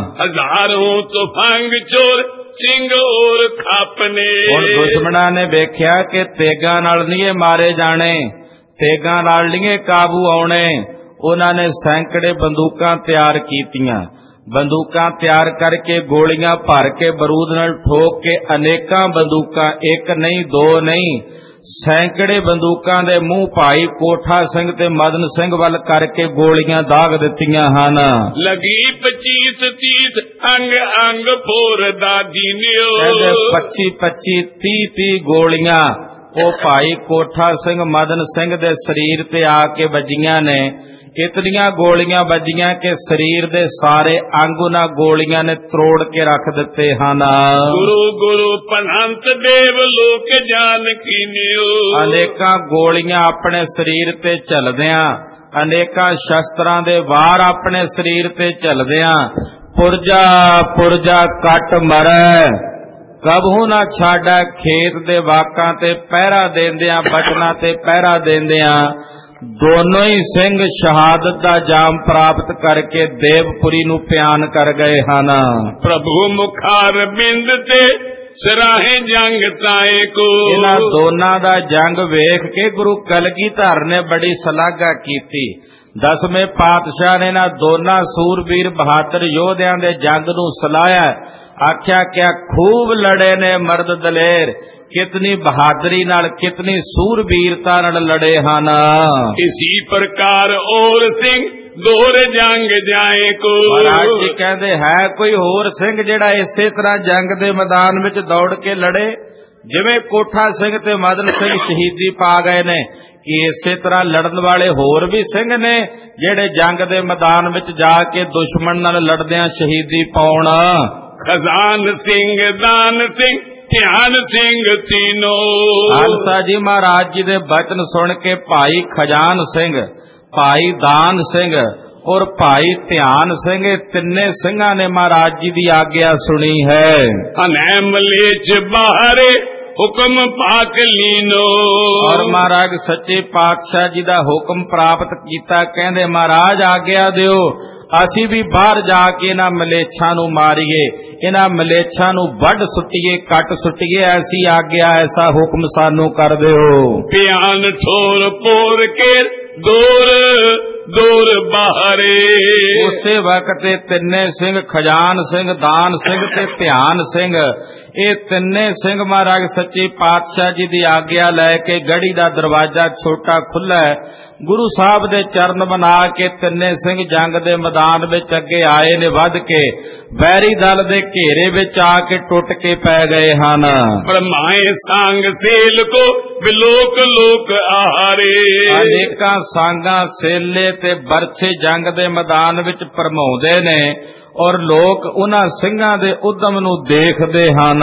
ਹਜ਼ਾਰੋਂ ਤੁਫੰਗ ਚੋਰ ਸਿੰਘ ਔਰ ਖਾਪਨੇ। ਹੁਣ ਦੁਸ਼ਮਣਾਂ ਨੇ ਵੇਖਿਆ ਕਿ ਤੇਗਾਂ ਨਾਲ ਨਹੀਂ ਇਹ ਮਾਰੇ ਜਾਣੇ, ਤੇਗਾਂ ਨਾਲ ਨਹੀਂ ਇਹ ਕਾਬੂ ਆਉਣੇ। ਉਹਨਾਂ ਨੇ ਸੈਂਕੜੇ ਬੰਦੂਕਾਂ ਤਿਆਰ ਕੀਤੀਆਂ, ਬੰਦੂਕਾਂ ਤਿਆਰ ਕਰਕੇ ਗੋਲੀਆਂ ਭਰ ਕੇ ਬਰੂਦ ਨਾਲ ਠੋਕ ਕੇ ਅਨੇਕਾਂ ਬੰਦੂਕਾਂ, ਇੱਕ ਨਹੀਂ ਦੋ ਨਹੀਂ, ਸੈਂਕੜੇ ਬੰਦੂਕਾਂ ਦੇ ਮੂੰਹ ਭਾਈ ਕੋਠਾ ਸਿੰਘ ਤੇ ਮਦਨ ਸਿੰਘ ਵੱਲ ਕਰਕੇ ਗੋਲੀਆਂ ਦਾਗ ਦਿੱਤੀਆਂ ਹਨ। ਲਗੀ ਪਚੀਸ ਤੀਸ ਅੰਗ ਅੰਗ ਫੋਰ ਦਾਦੀ ਨਿਓ। ਪੱਚੀ ਪੱਚੀ ਤੀਹ ਤੀਹ ਗੋਲੀਆਂ ਉਹ ਭਾਈ ਕੋਠਾ ਸਿੰਘ ਮਦਨ ਸਿੰਘ ਦੇ ਸਰੀਰ ਤੇ ਆ ਕੇ ਵੱਜੀਆਂ ਨੇ। ਇਤਨੀਆਂ ਗੋਲੀਆਂ ਵੱਜੀਆਂ ਕਿ ਸਰੀਰ ਦੇ ਸਾਰੇ ਅੰਗ ਉਹਨਾਂ ਗੋਲੀਆਂ ਨੇ ਤਰੋੜ ਕੇ ਰੱਖ ਦਿੱਤੇ ਹਨ। ਗੁਰੂ ਗੁਰੂ ਪਨੰਤ ਦੇਵ ਲੋਕ ਜਾਨ ਕੀਨਿਓ। ਅਨੇਕਾਂ ਗੋਲੀਆਂ ਆਪਣੇ ਸਰੀਰ ਤੇ ਝੱਲਦਿਆਂ, ਅਨੇਕਾਂ ਸ਼ਸਤਰਾਂ ਦੇ ਵਾਰ ਆਪਣੇ ਸਰੀਰ ਤੇ ਝੱਲਦਿਆਂ, ਪੁਰਜਾ ਪੁਰਜਾ ਕੱਟ ਮਰੈ ਕਬਹੂ ਨਾ ਛਾਡਾ। ਖੇਤ ਦੇ ਵਾਕਾਂ ਤੇ ਪਹਿਰਾ ਦੇਂਦਿਆਂ, ਬਚਨਾਂ ਤੇ ਪਹਿਰਾ ਦੇਂਦਿਆਂ ਦੋਨੋਂ ਹੀ ਸਿੰਘ ਸ਼ਹਾਦਤ ਦਾ ਜਾਮ ਪ੍ਰਾਪਤ ਕਰਕੇ ਦੇਵਪੁਰੀ ਨੂੰ ਪਿਆਨ ਕਰ ਗਏ ਹਨ। ਪ੍ਰਭੂ ਮੁਖਾਰ ਬਿੰਦ ਤੇ ਸਰਾਹੇ ਜੰਗ ਤਾਏ ਕੋ। ਇਹਨਾਂ ਦੋਨਾਂ ਦਾ ਜੰਗ ਵੇਖ ਕੇ ਗੁਰੂ ਕਲਗੀਧਰ ਨੇ ਬੜੀ ਸ਼ਲਾਘਾ ਕੀਤੀ। ਦਸਵੇਂ ਪਾਤਸ਼ਾਹ ਨੇ ਇਹਨਾਂ ਦੋਨਾਂ ਸੂਰਬੀਰ ਬਹਾਦਰ ਯੋਧਿਆਂ ਦੇ ਜੰਗ ਨੂੰ ਸਲਾਹਿਆ, ਆਖਿਆ ਕਿਆ ਖੂਬ ਲੜੇ ਨੇ ਮਰਦ ਦਲੇਰ, ਕਿਤਨੀ ਬਹਾਦਰੀ ਨਾਲ, ਕਿਤਨੀ ਸੂਰਬੀਰਤਾ ਨਾਲ ਲੜੇ ਹਨ। ਇਸੀ ਪ੍ਰਕਾਰ ਔਰ ਸਿੰਘ ਦੋਰ ਜੰਗ ਜਾਏ ਕੋ। ਮਹਾਰਾਜ ਜੀ ਕਹਿੰਦੇ ਹੈ ਕੋਈ ਹੋਰ ਸਿੰਘ ਜਿਹੜਾ ਇਸੇ ਤਰ੍ਹਾਂ ਜੰਗ ਦੇ ਮੈਦਾਨ ਵਿੱਚ ਦੌੜ ਕੇ ਲੜੇ, ਜਿਵੇਂ ਕੋਠਾ ਸਿੰਘ ਤੇ ਮਦਨ ਸਿੰਘ ਸ਼ਹੀਦੀ ਪਾ ਗਏ ਨੇ, ਕਿ ਇਸੇ ਤਰ੍ਹਾਂ ਲੜਨ ਵਾਲੇ ਹੋਰ ਵੀ ਸਿੰਘ ਨੇ ਜਿਹੜੇ ਜੰਗ ਦੇ ਮੈਦਾਨ ਵਿੱਚ ਜਾ ਕੇ ਦੁਸ਼ਮਣ ਨਾਲ ਲੜਦਿਆਂ ਸ਼ਹੀਦੀ ਪਾਉਣ। ਖਜ਼ਾਨ ਸਿੰਘ, ਦਾਨ ਸਿੰਘ, ਧਿਆਨ ਸਿੰਘ ਤੀਨੋ। ਖਾਲਸਾ ਜੀ ਮਹਾਰਾਜ ਜੀ ਦੇ ਬਚਨ ਸੁਣ ਕੇ ਭਾਈ ਖਜ਼ਾਨ ਸਿੰਘ, ਭਾਈ ਦਾਨ ਸਿੰਘ ਔਰ ਭਾਈ ਧਿਆਨ ਸਿੰਘ, ਇਹ ਤਿੰਨੇ ਸਿੰਘਾਂ ਨੇ ਮਹਾਰਾਜ ਜੀ ਦੀ ਆਗਿਆ ਸੁਣੀ ਹੈ। ਅਨੈ ਮਲੇਛ ਬਾਹਰੇ ਹੁਕਮ ਪਾਕ ਲੀਨੋ। ਔਰ ਮਹਾਰਾਜ ਸੱਚੇ ਪਾਤਸ਼ਾਹ ਜੀ ਦਾ ਹੁਕਮ ਪ੍ਰਾਪਤ ਕੀਤਾ। ਕਹਿੰਦੇ ਮਹਾਰਾਜ ਆਗਿਆ ਦਿਓ, ਅਸੀਂ ਵੀ ਬਾਹਰ ਜਾ ਕੇ ਇਹਨਾਂ ਮਲੇਛਾਂ ਨੂੰ ਮਾਰੀਏ, ਇਹਨਾਂ ਮਲੇਛਾਂ ਨੂੰ ਵੱਢ ਸੁੱਟੀਏ, ਕੱਟ ਸੁੱਟੀਏ, ਐਸੀ ਆਗਿਆ, ਐਸਾ ਹੁਕਮ ਸਾਨੂੰ ਕਰ ਦਿਓ। ਧਿਆਨ ਠੋਰ ਪੋਰ ਕੇ ਦੂਰ ਦੂਰ ਬਾਹਰੇ। ਉਸੇ ਵਕਤ ਇਹ ਤਿੰਨੇ ਸਿੰਘ, ਖਜ਼ਾਨ ਸਿੰਘ, ਦਾਨ ਸਿੰਘ ਤੇ ਧਿਆਨ ਸਿੰਘ, ਇਹ ਤਿੰਨੇ ਸਿੰਘ ਮਹਾਰਾਜ ਸੱਚੇ ਪਾਤਸ਼ਾਹ ਜੀ ਦੀ ਆਗਿਆ ਲੈ ਕੇ ਗੜੀ ਦਾ ਦਰਵਾਜ਼ਾ ਛੋਟਾ ਖੁੱਲ੍ਹਾ ਹੈ, ਗੁਰੂ ਸਾਹਿਬ ਦੇ ਚਰਨ ਬਣਾ ਕੇ ਤਿੰਨੇ ਸਿੰਘ ਜੰਗ ਦੇ ਮੈਦਾਨ ਵਿੱਚ ਅੱਗੇ ਆਏ ਨੇ। ਵੱਧ ਕੇ ਵੈਰੀ ਦਲ ਦੇ ਘੇਰੇ ਵਿੱਚ ਆ ਕੇ ਟੁੱਟ ਕੇ ਪੈ ਗਏ ਹਨ। ਬ੍ਰਹਮਾਏ ਸੰਗ ਸੇਲ ਕੋ ਬਿਲੋਕ ਲੋਕ ਆਹਾਰੇ। ਅਨੇਕਾਂ ਸਾਂਗਾਂ, ਸੇਲੇ ਤੇ ਬਰਛੇ ਜੰਗ ਦੇ ਮੈਦਾਨ ਵਿੱਚ ਭਰਮਾਉਂਦੇ ਨੇ ਔਰ ਲੋਕ ਉਹਨਾਂ ਸਿੰਘਾਂ ਦੇ ਉਦਮ ਨੂੰ ਦੇਖਦੇ ਹਨ।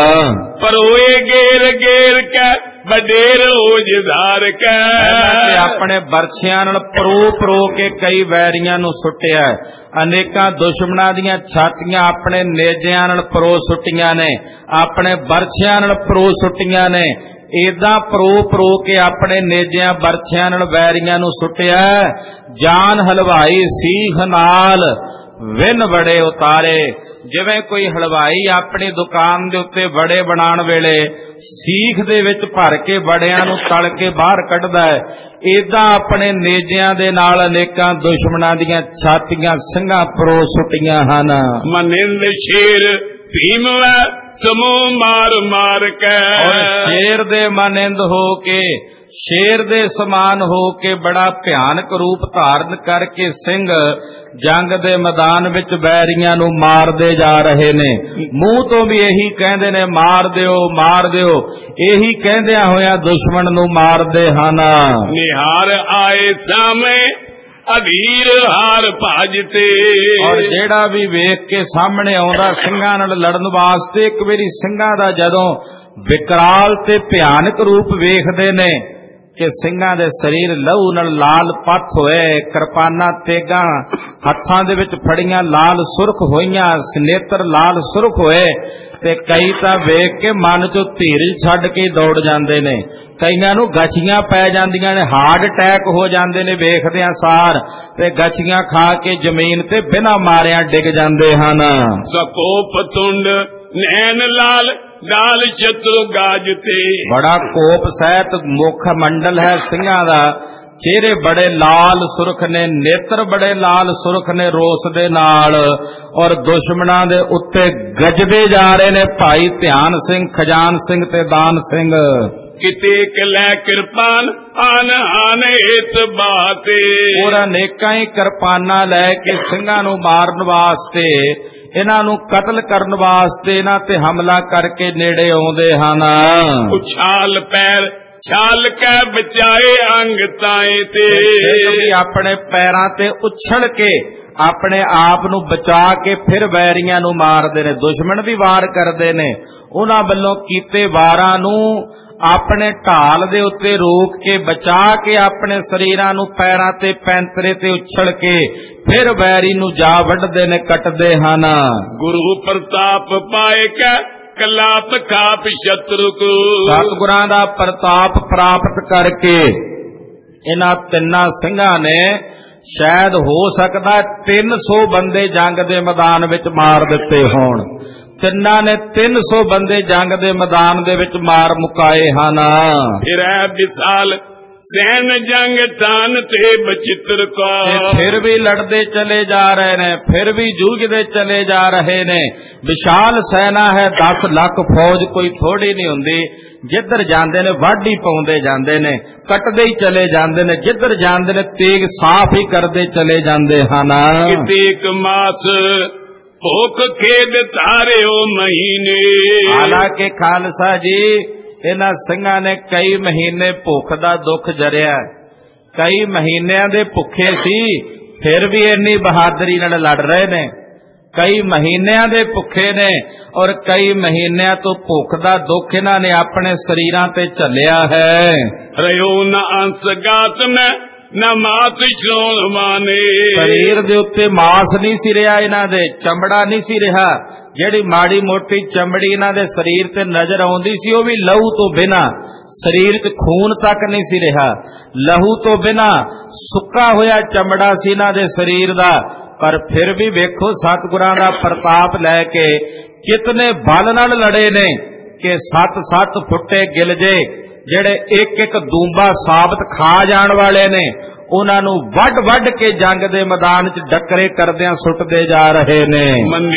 ਪਰੋਏ ਗੇਰ ਗੇਰ ਕੇ ਵਡੇਰ ਉਜਧਾਰ ਕੇ। ਆਪਣੇ ਬਰਛਿਆਂ ਨਾਲ ਪਰੋ ਪਰੋ ਕੇ ਕਈ ਵੈਰੀਆਂ ਨੂੰ ਸੁੱਟਿਆ, ਅਨੇਕਾਂ ਦੁਸ਼ਮਣਾਂ ਦੀਆਂ ਛਾਤੀਆਂ ਆਪਣੇ ਨੇਜਿਆਂ ਨਾਲ ਪਰੋ ਸੁੱਟੀਆਂ ਨੇ, ਆਪਣੇ ਬਰਛਿਆਂ ਨਾਲ ਪਰੋ ਸੁੱਟੀਆਂ ਨੇ। ਏਦਾਂ ਪਰੋ ਪਰੋ ਕੇ ਆਪਣੇ ਨੇਜਿਆਂ ਬਰਛਿਆਂ ਨਾਲ ਵੈਰੀਆਂ ਨੂੰ ਸੁੱਟਿਆ। ਜਾਨ ਹਲਵਾਈ ਸੀਖ ਨਾਲ ਵਿਨ ਵੜੇ ਉਤਾਰੇ। ਜਿਵੇਂ ਕੋਈ ਹਲਵਾਈ ਆਪਣੀ ਦੁਕਾਨ ਦੇ ਉੱਤੇ ਵੜੇ ਬਣਾਉਣ ਵੇਲੇ ਸੀਖ ਦੇ ਵਿੱਚ ਭਰ ਕੇ ਵੜਿਆਂ ਨੂੰ ਤਲ ਕੇ ਬਾਹਰ ਕੱਢਦਾ ਹੈ, ਏਦਾਂ ਆਪਣੇ ਨੇਜਿਆਂ ਦੇ ਨਾਲ ਅਨੇਕਾਂ ਦੁਸ਼ਮਣਾਂ ਦੀਆਂ ਛਾਤੀਆਂ ਸਿੰਘਾਂ ਪਰੋ ਸੁੱਟੀਆਂ ਹਨ। ਮਨਿੰਦ ਸ਼ੇਰ ਭੀਮ ਵੈ ਸਮੂਹ ਮਾਰ ਮਾਰ ਕੇ, ਔਰ ਸ਼ੇਰ ਦੇ ਮਨਿੰਦ ਹੋ ਕੇ, ਸ਼ੇਰ ਦੇ ਸਮਾਨ ਹੋ ਕੇ ਬੜਾ ਭਿਆਨਕ ਰੂਪ ਧਾਰਨ ਕਰਕੇ ਸਿੰਘ ਜੰਗ ਦੇ ਮੈਦਾਨ ਵਿੱਚ ਬੈਰੀਆਂ ਨੂੰ ਮਾਰਦੇ ਜਾ ਰਹੇ ਨੇ। ਮੂੰਹ ਤੋਂ ਵੀ ਇਹੀ ਕਹਿੰਦੇ ਨੇ, ਮਾਰ ਦਿਓ ਮਾਰ ਦਿਓ, ਇਹੀ ਕਹਿੰਦਿਆਂ ਹੋਇਆਂ ਦੁਸ਼ਮਣ ਨੂੰ ਮਾਰਦੇ ਹਨ। ਨਿਹਾਰ ਆਏ ਸਾਹਮਣੇ ਅਧੀਰ ਹਾਰ ਭਾਜਤੇ, ਔਰ ਜਿਹੜਾ ਵੀ ਵੇਖ ਕੇ ਸਾਹਮਣੇ ਆਉਂਦਾ ਸਿੰਘਾਂ ਨਾਲ ਲੜਨ ਵਾਸਤੇ, ਇੱਕ ਵਾਰੀ ਸਿੰਘਾਂ ਦਾ ਜਦੋਂ ਵਿਕਰਾਲ ਤੇ ਭਿਆਨਕ ਰੂਪ ਵੇਖਦੇ ਨੇ ਕਿ ਸਿੰਘਾਂ ਦੇ ਸਰੀਰ ਲਹੂ ਨਾਲ ਲਾਲ ਪੱਥ ਹੋਏ, ਕਿਰਪਾਨਾਂ ਤੇਗਾਂ ਹੱਥਾਂ ਦੇ ਵਿੱਚ ਫੜੀਆਂ ਲਾਲ ਸੁਰਖ ਹੋਈਆਂ, ਸਨੇਤਰ ਲਾਲ ਸੁਰਖ ਹੋਏ, ਤੇ ਕਈ ਤਾਂ ਵੇਖ ਕੇ ਮਨ ਚੋਂ ਧੀਰਜ ਛੱਡ ਕੇ ਦੌੜ ਜਾਂਦੇ ਨੇ। ਕਈਆਂ ਨੂੰ ਗਛੀਆਂ ਪੈ ਜਾਂਦੀਆਂ ਨੇ, ਹਾਰਟ ਅਟੈਕ ਹੋ ਜਾਂਦੇ ਨੇ ਵੇਖਦਿਆਂ ਸਾਰ, ਤੇ ਗਛੀਆਂ ਖਾ ਕੇ ਜ਼ਮੀਨ ਤੇ ਬਿਨਾਂ ਮਾਰਿਆਂ ਡਿੱਗ ਜਾਂਦੇ ਹਨ। ਸਕੋਪ ਤੁੰਡ ਨੈਣ ਲਾਲ ਲਾਲ ਸ਼ਤਰੂ ਗਾਜ ਤੇ, ਬੜਾ ਕੋਪ ਸਹਿਤ ਮੁਖ ਮੰਡਲ ਹੈ ਸਿੰਘਾਂ ਦਾ, ਚਿਹਰੇ ਬੜੇ ਲਾਲ ਸੁਰਖ ਨੇ, ਨੇਤਰ ਬੜੇ ਲਾਲ ਸੁਰਖ ਨੇ ਰੋਸ ਦੇ ਨਾਲ, ਔਰ ਦੁਸ਼ਮਣਾਂ ਦੇ ਉੱਤੇ ਗੱਜਦੇ ਜਾ ਰਹੇ ਨੇ ਭਾਈ ਧਿਆਨ ਸਿੰਘ, ਖਜਾਨ ਸਿੰਘ ਤੇ ਦਾਨ ਸਿੰਘ। ਕਿਤੇ ਕਲੈ ਕਿਰਪਾਨ ਆਨ ਆਨ ਹਿਤ ਬਾਤੇ, ਔਰ ਅਨੇਕਾਂ ਹੀ ਕਿਰਪਾਨਾਂ ਲੈ ਕੇ ਸਿੰਘਾਂ ਨੂੰ ਮਾਰਨ ਵਾਸਤੇ, ਇਹਨਾਂ ਨੂੰ ਕਤਲ ਕਰਨ ਵਾਸਤੇ ਇਹਨਾਂ ਤੇ ਹਮਲਾ ਕਰਕੇ ਨੇੜੇ ਆਉਂਦੇ ਹਨ। ਉਛਾਲ ਪੈਰ ਛਾਲ ਕੇ ਬਚਾਏ ਅੰਗ ਤਾਏ ਤੇ, ਵੀ ਆਪਣੇ ਪੈਰਾਂ ਤੇ ਉਛਲ ਕੇ ਆਪਣੇ ਆਪ ਨੂੰ ਬਚਾ ਕੇ ਫਿਰ ਵੈਰੀਆਂ ਨੂੰ ਮਾਰਦੇ ਨੇ। ਦੁਸ਼ਮਣ ਵੀ ਵਾਰ ਕਰਦੇ ਨੇ, ਉਹਨਾਂ ਵੱਲੋਂ ਕੀਤੇ ਵਾਰਾਂ ਨੂੰ ਆਪਣੇ ਢਾਲ ਦੇ ਉੱਤੇ ਰੋਕ ਕੇ ਬਚਾ ਕੇ ਆਪਣੇ ਸਰੀਰਾਂ ਨੂੰ ਪੈਰਾਂ ਤੇ ਪੈਂਤਰੇ ਤੇ ਉਛਲ ਕੇ ਫਿਰ ਵੈਰੀ ਨੂੰ ਜਾ ਵੱਢਦੇ ਨੇ, ਕੱਟਦੇ ਹਨ। ਗੁਰੂ ਪ੍ਰਤਾਪ ਪਾਏ ਕੈ ਕਲਾਪ ਖਾਪ ਸ਼ਤਰੂ ਕੋ, ਸਤਿਗੁਰਾਂ ਦਾ ਪ੍ਰਤਾਪ ਪ੍ਰਾਪਤ ਕਰਕੇ ਇਹਨਾਂ ਤਿੰਨਾਂ ਸਿੰਘਾਂ ਨੇ ਸ਼ਾਇਦ ਹੋ ਸਕਦਾ ਤਿੰਨ ਸੌ ਬੰਦੇ ਜੰਗ ਦੇ ਮੈਦਾਨ ਵਿੱਚ ਮਾਰ ਦਿੱਤੇ ਹੋਣ। ਤਿੰਨਾਂ ਨੇ ਤਿੰਨ ਸੌ ਬੰਦੇ ਜੰਗ ਦੇ ਮੈਦਾਨ ਦੇ ਵਿੱਚ ਮਾਰ ਮੁਕਾਏ ਹਨ। ਫਿਰ ਹੈ ਵਿਸਾਲ ਸੈਨ ਜੰਗ ਤਾਨ ਤੇ ਬਚਿੱਤਰ ਕੋ, ਫਿਰ ਵੀ ਲੜਦੇ ਚਲੇ ਜਾ ਰਹੇ ਨੇ, ਫਿਰ ਵੀ ਜੂਝਦੇ ਚਲੇ ਜਾ ਰਹੇ ਨੇ। ਵਿਸ਼ਾਲ ਸੈਨਾ ਹੈ, ਦਸ ਲੱਖ ਫੌਜ ਕੋਈ ਥੋੜੀ ਨਹੀਂ ਹੁੰਦੀ। ਜਿੱਧਰ ਜਾਂਦੇ ਨੇ ਵਾਢੀ ਪਾਉਂਦੇ ਜਾਂਦੇ ਨੇ, ਕੱਟਦੇ ਹੀ ਚਲੇ ਜਾਂਦੇ ਨੇ, ਜਿੱਧਰ ਜਾਂਦੇ ਨੇ ਤੇਗ ਸਾਫ਼ ਹੀ ਕਰਦੇ ਚਲੇ ਜਾਂਦੇ ਹਨ। ਕਿਤੇ ਮਾਸ ਭੁੱਖ ਖੇਡ ਧਾਰਿਓ ਮਹੀਨੇ, ਹਾਲਾਂਕਿ ਖਾਲਸਾ ਜੀ ਇਹਨਾਂ ਸਿੰਘਾਂ ਨੇ ਕਈ ਮਹੀਨੇ ਭੁੱਖ ਦਾ ਦੁੱਖ ਜਰਿਆ, ਕਈ ਮਹੀਨਿਆਂ ਦੇ ਭੁੱਖੇ ਸੀ, ਫਿਰ ਵੀ ਇੰਨੀ ਬਹਾਦਰੀ ਨਾਲ ਲੜ ਰਹੇ ਨੇ। ਕਈ ਮਹੀਨਿਆਂ ਦੇ ਭੁੱਖੇ ਨੇ, ਔਰ ਕਈ ਮਹੀਨਿਆਂ ਤੋਂ ਭੁੱਖ ਦਾ ਦੁੱਖ ਇਹਨਾਂ ਨੇ ਆਪਣੇ ਸਰੀਰਾਂ ਤੇ ਝੱਲਿਆ ਹੈ। ਰਿਓ ਨ ਅੰਸਗਾਤ ਮੈਂ ਨਾ ਮਾਤ ਸ਼ੋਣ ਮਾਨੇ, ਸਰੀਰ ਦੇ ਉੱਤੇ ਮਾਸ ਨਹੀਂ ਸੀ ਰਿਹਾ, ਇਹਨਾਂ ਦੇ ਚਮੜਾ ਨਹੀਂ ਸੀ ਰਿਹਾ। ਜਿਹੜੀ ਮਾੜੀ ਮੋਟੀ ਚਮੜੀ ਇਹਨਾਂ ਦੇ ਸਰੀਰ ਤੇ ਨਜ਼ਰ ਆਉਂਦੀ ਸੀ ਉਹ ਵੀ ਲਹੂ ਤੋਂ ਬਿਨਾਂ, ਸਰੀਰ 'ਚ ਖੂਨ ਤੱਕ ਨਹੀਂ ਸੀ ਰਿਹਾ, ਲਹੂ ਤੋਂ ਬਿਨਾਂ ਸੁੱਕਾ ਹੋਇਆ ਚਮੜਾ ਸੀ ਇਹਨਾਂ ਦੇ ਸਰੀਰ ਦਾ। ਪਰ ਫਿਰ ਵੀ ਵੇਖੋ ਸਤਿਗੁਰਾਂ ਦਾ ਪ੍ਰਤਾਪ ਲੈ ਕੇ ਕਿਤਨੇ ਬਲ ਨਾਲ ਲੜੇ ਨੇ ਕਿ ਸੱਤ ਸੱਤ ਫੁੱਟੇ ਗਿਲਜੇ ਜਿਹੜੇ ਇੱਕ ਇੱਕ ਦੂੰਬਾ ਸਾਬਤ ਖਾ ਜਾਣ ਵਾਲੇ ਨੇ, ਉਹਨਾਂ ਨੂੰ ਵੱਢ ਵੱਢ ਕੇ ਜੰਗ ਦੇ ਮੈਦਾਨ 'ਚ ਡੱਕਰੇ ਕਰਦਿਆਂ ਸੁੱਟਦੇ ਜਾ ਰਹੇ ਨੇ।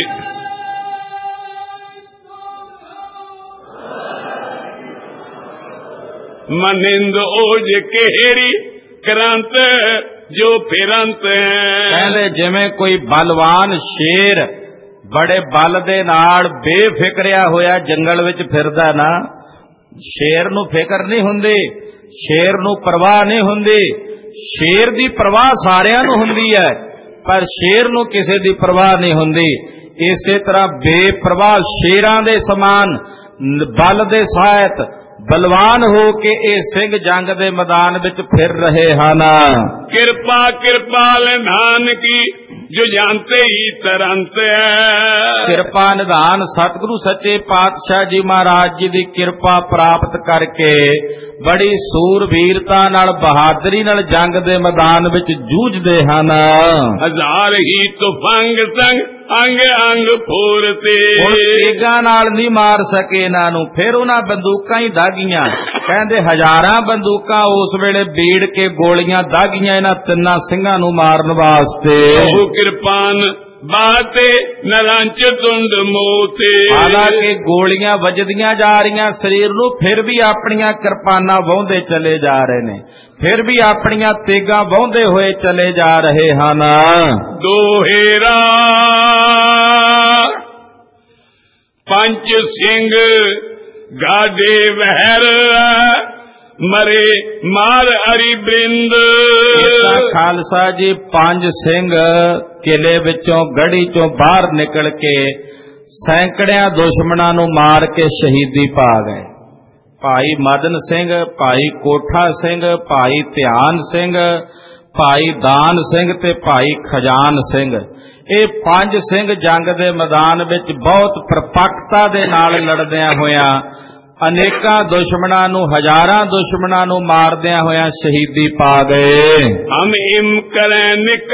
ਮਨਿੰਦ ਓਜ ਕਿਹੜੀ ਕ੍ਰਾਂਤ ਜੋ ਫਿਰੰਤ, ਕਹਿੰਦੇ ਜਿਵੇਂ ਕੋਈ ਬਲਵਾਨ ਸ਼ੇਰ ਬੜੇ ਬਲ ਦੇ ਨਾਲ ਬੇਫਿਕਰਿਆ ਹੋਇਆ ਜੰਗਲ ਵਿੱਚ ਫਿਰਦਾ ਨਾ, ਸ਼ੇਰ ਨੂੰ ਫਿਕਰ ਨਹੀਂ ਹੁੰਦੀ, ਸ਼ੇਰ ਨੂੰ ਪਰਵਾਹ ਨਹੀਂ ਹੁੰਦੀ। ਸ਼ੇਰ ਦੀ ਪਰਵਾਹ ਸਾਰਿਆਂ ਨੂੰ ਹੁੰਦੀ ਹੈ, ਪਰ ਸ਼ੇਰ ਨੂੰ ਕਿਸੇ ਦੀ ਪਰਵਾਹ ਨਹੀਂ ਹੁੰਦੀ। ਇਸੇ ਤਰ੍ਹਾਂ ਬੇਪਰਵਾਹ ਸ਼ੇਰਾਂ ਦੇ ਸਮਾਨ ਬਲ ਦੇ ਸਾਹਿਤ ਬਲਵਾਨ ਹੋ ਕੇ ਇਹ ਸਿੰਘ ਜੰਗ ਦੇ ਮੈਦਾਨ ਵਿੱਚ ਫਿਰ ਰਹੇ ਹਨ। ਕਿਰਪਾ ਕਿਰਪਾਲ ਨਾਨਕੀ ਜੋ ਜਾਣਤੇ ਹੀ ਤਰੰਤ ਹੈ, ਕਿਰਪਾ ਨਿਧਾਨ ਸਤਿਗੁਰੂ ਸੱਚੇ ਪਾਤਸ਼ਾਹ ਜੀ ਮਹਾਰਾਜ ਜੀ ਦੀ ਕਿਰਪਾ ਪ੍ਰਾਪਤ ਕਰਕੇ ਬੜੀ ਸੂਰਬੀਰਤਾ ਨਾਲ ਬਹਾਦਰੀ ਨਾਲ ਜੰਗ ਦੇ ਮੈਦਾਨ ਵਿੱਚ ਜੂਝਦੇ ਹਨ। ਹਜ਼ਾਰ ਹੀ ਤੁਫੰਗ ਸੰਗ अंग अंग फोरते। ਹੁਣ ਤੇਗਾਂ ਨਾਲ ਨਹੀਂ ਮਾਰ ਸਕੇ ਇਹਨਾਂ ਨੂੰ, ਫਿਰ ਉਹਨਾਂ ਬੰਦੂਕਾਂ ਹੀ ਦਾਗੀਆਂ। ਕਹਿੰਦੇ ਹਜ਼ਾਰਾਂ ਬੰਦੂਕਾਂ ਉਸ ਵੇਲੇ ਬੀੜ ਕੇ ਗੋਲੀਆਂ ਦਾਗੀਆਂ ਇਹਨਾਂ ਤਿੰਨਾਂ ਸਿੰਘਾਂ ਨੂੰ ਮਾਰਨ ਵਾਸਤੇ। ਉਹ ਕਿਰਪਾਨ ਬਾਤੇ ਨਰੰਚ ਤੁੰਡ ਮੋਤੇ। ਹਾਲਾਂਕਿ ਗੋਲੀਆਂ ਵੱਜਦੀਆਂ ਜਾ ਰਹੀਆਂ ਸਰੀਰ ਨੂੰ, ਫਿਰ ਵੀ ਆਪਣੀਆਂ ਕਿਰਪਾਨਾਂ ਵਾਹੁੰਦੇ ਚਲੇ ਜਾ ਰਹੇ ਨੇ, ਫਿਰ ਵੀ ਆਪਣੀਆਂ ਤੇਗਾਂ ਵਾਹੁੰਦੇ ਹੋਏ ਚਲੇ ਜਾ ਰਹੇ ਹਨ। ਦੋਹੇਰਾ ਪੰਜ ਸਿੰਘ ਗਾਡੇ ਵਹਿਰ ਮਰੇ ਮਾਰ ਹਰੀ ਬ੍ਰਿੰਦ। ਖਾਲਸਾ ਜੀ ਪੰਜ ਸਿੰਘ ਕਿਲੇ ਵਿੱਚੋਂ ਗੜੀ ਚੋਂ ਬਾਹਰ ਨਿਕਲ ਕੇ ਸੈਂਕੜਿਆਂ ਦੁਸ਼ਮਣਾਂ ਨੂੰ ਮਾਰ ਕੇ ਸ਼ਹੀਦੀ ਪਾ ਗਏ। ਭਾਈ ਮਦਨ ਸਿੰਘ, ਭਾਈ ਕੋਠਾ ਸਿੰਘ, ਭਾਈ ਧਿਆਨ ਸਿੰਘ, ਭਾਈ ਦਾਨ ਸਿੰਘ ਤੇ ਭਾਈ ਖਜਾਨ ਸਿੰਘ, ਇਹ ਪੰਜ ਸਿੰਘ ਜੰਗ ਦੇ ਮੈਦਾਨ ਵਿੱਚ ਬਹੁਤ ਪ੍ਰਪੱਕਤਾ ਦੇ ਨਾਲ ਲੜਦਿਆਂ ਹੋਇਆਂ ਅਨੇਕਾਂ ਦੁਸ਼ਮਣਾਂ ਨੂੰ, ਹਜ਼ਾਰਾਂ ਦੁਸ਼ਮਣਾਂ ਨੂੰ ਮਾਰਦਿਆਂ ਹੋਇਆਂ ਸ਼ਹੀਦੀ ਪਾ ਗਏ। ਹਮ ਇਮ ਕਰੈ ਨਿਕ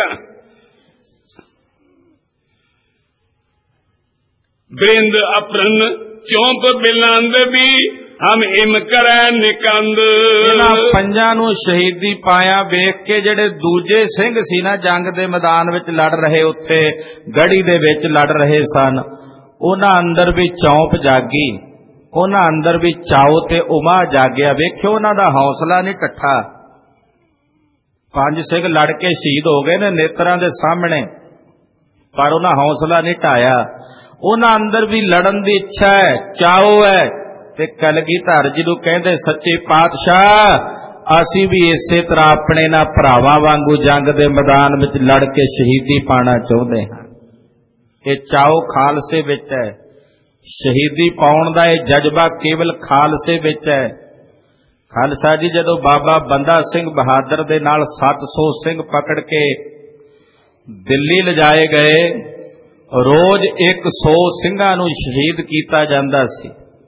ਬ੍ਰਿੰਦ ਅਪਰਨ ਚੌਂਪ ਬਿਲੰਦ ਵੀ ਹਮ ਇਮ ਕਰੈ ਨਿਕੰਦ। ਇਹਨਾਂ ਪੰਜਾਂ ਨੂੰ ਸ਼ਹੀਦੀ ਪਾਇਆ ਵੇਖ ਕੇ ਜਿਹੜੇ ਦੂਜੇ ਸਿੰਘ ਸੀ ਨਾ ਜੰਗ ਦੇ ਮੈਦਾਨ ਵਿੱਚ ਲੜ ਰਹੇ, ਉੱਥੇ ਗੜੀ ਦੇ ਵਿੱਚ ਲੜ ਰਹੇ ਸਨ, ਉਹਨਾਂ ਅੰਦਰ ਵੀ ਚੌਂਪ ਜਾਗੀ, ਉਹਨਾਂ ਅੰਦਰ ਵੀ ਚਾਉ ਤੇ ਉਮਾ ਜਾਗਿਆ। ਵੇਖਿਓ ਉਹਨਾਂ ਦਾ ਹੌਸਲਾ ਨਹੀਂ ਟੱਠਾ। ਪੰਜ ਸਿੰਘ ਲੜ ਕੇ ਸ਼ਹੀਦ ਹੋ ਗਏ ਨੇ ਨੇਤਰਾਂ ਦੇ ਸਾਹਮਣੇ, ਪਰ ਉਹਨਾਂ ਹੌਸਲਾ ਨਹੀਂ ਢਾਇਆ। ਉਹਨਾਂ ਅੰਦਰ ਵੀ ਲੜਨ ਦੀ ਇੱਛਾ ਹੈ, ਚਾਉ ਹੈ। ਤੇ ਕਲਗੀਧਰ ਜੀ ਨੂੰ ਕਹਿੰਦੇ ਸੱਚੇ ਪਾਤਸ਼ਾਹ ਅਸੀਂ ਵੀ ਇਸੇ ਤਰ੍ਹਾਂ ਆਪਣੇ ਨਾ ਭਰਾਵਾਂ ਵਾਂਗੂ ਜੰਗ ਦੇ ਮੈਦਾਨ ਵਿੱਚ ਲੜ ਕੇ ਸ਼ਹੀਦੀ ਪਾਣਾ ਚਾਹੁੰਦੇ ਹਾਂ। ਇਹ ਚਾਉ ਖਾਲਸੇ ਵਿੱਚ ਹੈ, ਸ਼ਹੀਦੀ ਪਾਉਣ ਦਾ ਇਹ ਜਜ਼ਬਾ ਕੇਵਲ ਖਾਲਸੇ ਵਿੱਚ ਹੈ। ਖਾਲਸਾ ਜੀ ਜਦੋਂ ਬਾਬਾ ਬੰਦਾ ਸਿੰਘ ਬਹਾਦਰ ਦੇ ਨਾਲ ਸੱਤ ਸੌ ਸਿੰਘ ਪਕੜ ਕੇ ਦਿੱਲੀ ਲਿਜਾਏ ਗਏ, ਰੋਜ਼ ਇੱਕ ਸੌ ਸਿੰਘਾਂ ਨੂੰ ਸ਼ਹੀਦ ਕੀਤਾ ਜਾਂਦਾ ਸੀ।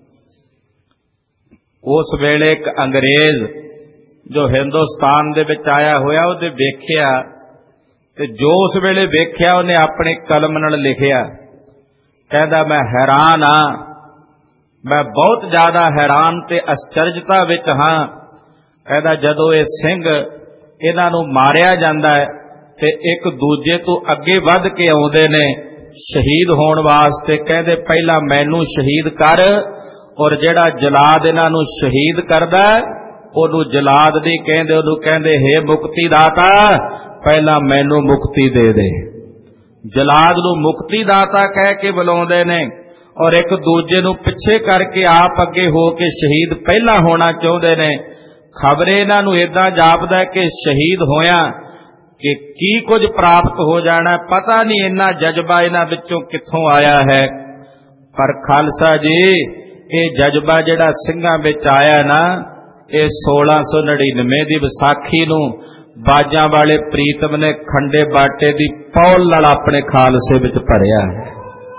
ਉਸ ਵੇਲੇ ਇੱਕ ਅੰਗਰੇਜ਼ ਜੋ ਹਿੰਦੁਸਤਾਨ ਦੇ ਵਿੱਚ ਆਇਆ ਹੋਇਆ, ਉਹਦੇ ਵੇਖਿਆ ਤੇ ਜੋ ਉਸ ਵੇਲੇ ਵੇਖਿਆ ਉਹਨੇ ਆਪਣੀ ਕਲਮ ਨਾਲ ਲਿਖਿਆ। ਕਹਿੰਦਾ ਮੈਂ ਹੈਰਾਨ ਹਾਂ, ਮੈਂ ਬਹੁਤ ਜ਼ਿਆਦਾ ਹੈਰਾਨ ਤੇ ਅਚਰਜਤਾ ਵਿੱਚ ਹਾਂ। ਕਹਿੰਦਾ ਜਦੋਂ ਇਹ ਸਿੰਘ ਇਹਨਾਂ ਨੂੰ ਮਾਰਿਆ ਜਾਂਦਾ ਹੈ ਤੇ ਇੱਕ ਦੂਜੇ ਤੋਂ ਅੱਗੇ ਵੱਧ ਕੇ ਆਉਂਦੇ ਨੇ ਸ਼ਹੀਦ ਹੋਣ ਵਾਸਤੇ, ਕਹਿੰਦੇ ਪਹਿਲਾਂ ਮੈਨੂੰ ਸ਼ਹੀਦ ਕਰ, ਔਰ ਜਿਹੜਾ ਜਲਾਦ ਇਹਨਾਂ ਨੂੰ ਸ਼ਹੀਦ ਕਰਦਾ ਉਹਨੂੰ ਜਲਾਦ ਨਹੀਂ ਕਹਿੰਦੇ, ਉਹਨੂੰ ਕਹਿੰਦੇ ਹੇ ਮੁਕਤੀ ਦਾਤਾ ਪਹਿਲਾਂ ਮੈਨੂੰ ਮੁਕਤੀ ਦੇ ਦੇ। ਜਲਾਦ ਨੂੰ ਮੁਕਤੀ ਦਾਤਾ ਕਹਿ ਕੇ ਬੁਲਾਉਂਦੇ ਨੇ, ਔਰ ਇੱਕ ਦੂਜੇ ਨੂੰ ਪਿੱਛੇ ਕਰਕੇ ਆਪ ਅੱਗੇ ਹੋ ਕੇ ਸ਼ਹੀਦ ਪਹਿਲਾਂ ਹੋਣਾ ਚਾਹੁੰਦੇ ਨੇ। ਖਬਰੇ ਇਹਨਾਂ ਨੂੰ ਏਦਾਂ ਜਾਪਦਾ ਕਿ ਸ਼ਹੀਦ ਹੋਇਆ ਕਿ ਕੀ ਕੁਝ ਪ੍ਰਾਪਤ ਹੋ ਜਾਣਾ, ਪਤਾ ਨਹੀਂ ਇੰਨਾ ਜਜ਼ਬਾ ਇਹਨਾਂ ਵਿੱਚੋਂ ਕਿੱਥੋਂ ਆਇਆ ਹੈ। ਪਰ ਖਾਲਸਾ ਜੀ ਇਹ ਜਜ਼ਬਾ ਜਿਹੜਾ ਸਿੰਘਾਂ ਵਿੱਚ ਆਇਆ ਨਾ, ਇਹ ਸੋਲਾਂ ਸੌ ਨੜਿਨਵੇਂ ਦੀ ਵਿਸਾਖੀ ਨੂੰ ਬਾਜਾਂ ਵਾਲੇ ਪ੍ਰੀਤਮ ਨੇ ਖੰਡੇ ਬਾਟੇ ਦੀ ਪੌਲ ਨਾਲ ਆਪਣੇ ਖਾਲਸੇ ਵਿੱਚ ਭਰਿਆ ਹੈ।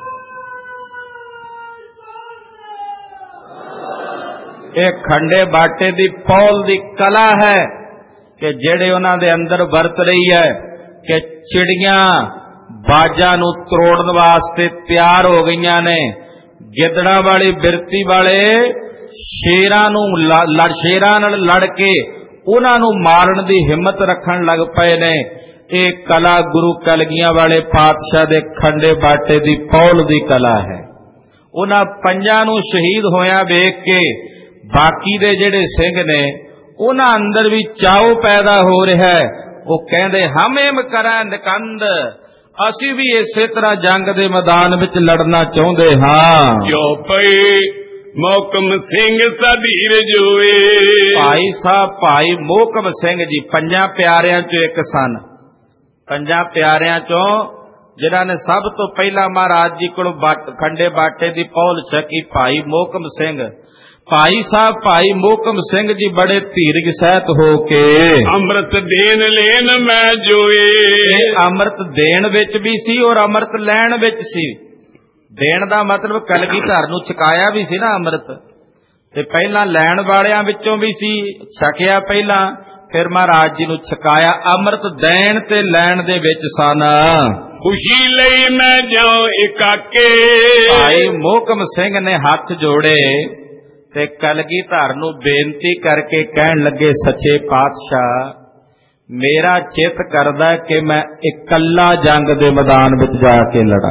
ਇਹ ਖੰਡੇ ਬਾਟੇ ਦੀ ਪੌਲ ਦੀ ਕਲਾ ਹੈ ਕਿ ਜਿਹੜੇ ਉਹਨਾਂ ਦੇ ਅੰਦਰ ਵਰਤ ਰਹੀ ਹੈ ਕਿ ਚਿੜੀਆਂ ਬਾਜਾਂ ਨੂੰ ਤੋੜਨ ਵਾਸਤੇ ਤਿਆਰ ਹੋ ਗਈਆਂ ਨੇ। ਗਿੱਦੜਾਂ ਵਾਲੀ ਬਿਰਤੀ ਵਾਲੇ ਸ਼ੇਰਾਂ ਨੂੰ ਲੜ ਸ਼ੇਰਾਂ ਨਾਲ ਲੜ ਕੇ ਉਹਨਾਂ ਨੂੰ ਮਾਰਨ ਦੀ ਹਿੰਮਤ ਰੱਖਣ ਲੱਗ ਪਏ ਨੇ। ਇਹ ਕਲਾ ਗੁਰੂ ਕਲਗੀਆਂ ਵਾਲੇ ਪਾਤਸ਼ਾਹ ਦੇ ਖੰਡੇ ਬਾਟੇ ਦੀ ਪੌਲ ਦੀ ਕਲਾ ਹੈ। ਉਹਨਾਂ ਪੰਜਾਂ ਨੂੰ ਸ਼ਹੀਦ ਹੋਇਆ ਵੇਖ ਕੇ ਬਾਕੀ ਦੇ ਜਿਹੜੇ ਸਿੰਘ ਨੇ ਉਹਨਾਂ ਅੰਦਰ ਵੀ ਚਾਉ ਪੈਦਾ ਹੋ ਰਿਹਾ ਹੈ। ਉਹ ਕਹਿੰਦੇ ਹਮੇਮ ਕਰਾਂ ਨਿਕੰਦ, ਅਸੀਂ ਵੀ ਇਸੇ ਤਰ੍ਹਾਂ ਜੰਗ ਦੇ ਮੈਦਾਨ ਵਿੱਚ ਲੜਨਾ ਚਾਹੁੰਦੇ ਹਾਂ। ਜੋ ਪਈ ਮੋਕਮ ਸਿੰਘ ਸਧੀਰ ਜੋਏ। ਭਾਈ ਸਾਹਿਬ ਭਾਈ ਮੋਕਮ ਸਿੰਘ ਜੀ ਪੰਜਾਂ ਪਿਆਰਿਆਂ ਚੋਂ ਇੱਕ ਸਨ। ਪੰਜਾਂ ਪਿਆਰਿਆਂ ਚੋਂ ਜਿਨ੍ਹਾਂ ਨੇ ਸਭ ਤੋਂ ਪਹਿਲਾਂ ਮਹਾਰਾਜ ਜੀ ਕੋਲ ਖੰਡੇ ਬਾਟੇ ਦੀ ਪੌਲ ਛਕੀ, ਭਾਈ ਮੋਕਮ ਸਿੰਘ। ਭਾਈ ਸਾਹਿਬ ਭਾਈ ਮੋਕਮ ਸਿੰਘ ਜੀ ਬੜੇ ਧੀਰਜ ਸਹਿਤ ਹੋ ਕੇ ਅੰਮ੍ਰਿਤ ਦੇਣ ਲੈਣ ਮੈਂ ਜੋਏ। ਅੰਮ੍ਰਿਤ ਦੇਣ ਵਿੱਚ ਵੀ ਸੀ ਔਰ ਅੰਮ੍ਰਿਤ ਲੈਣ ਵਿੱਚ ਸੀ। ਦੇਣ ਦਾ ਮਤਲਬ ਕਲਗੀਧਰ ਨੂੰ ਛਕਾਇਆ ਵੀ ਸੀ ਨਾ ਅੰਮ੍ਰਿਤ, ਤੇ ਪਹਿਲਾਂ ਲੈਣ ਵਾਲਿਆਂ ਵਿੱਚੋਂ ਵੀ ਸੀ, ਛਕਿਆ ਪਹਿਲਾਂ, ਫਿਰ ਮਹਾਰਾਜ ਜੀ ਨੂੰ ਛਕਾਇਆ। ਅੰਮ੍ਰਿਤ ਦੇਣ ਤੇ ਲੈਣ ਦੇ ਵਿੱਚ ਸਨ। ਖੁਸ਼ੀ ਲਈ ਮੈਂ ਜਾਉ ਇਕਾਕੇ। ਭਾਈ ਮੋਹਕਮ ਸਿੰਘ ਨੇ ਹੱਥ ਜੋੜੇ ਤੇ ਕਲਗੀਧਰ ਨੂੰ ਬੇਨਤੀ ਕਰਕੇ ਕਹਿਣ ਲੱਗੇ, ਸੱਚੇ ਪਾਤਸ਼ਾਹ, ਮੇਰਾ ਚਿੱਤ ਕਰਦਾ ਕਿ ਮੈਂ ਇਕੱਲਾ ਜੰਗ ਦੇ ਮੈਦਾਨ ਵਿੱਚ ਜਾ ਕੇ ਲੜਾਂ।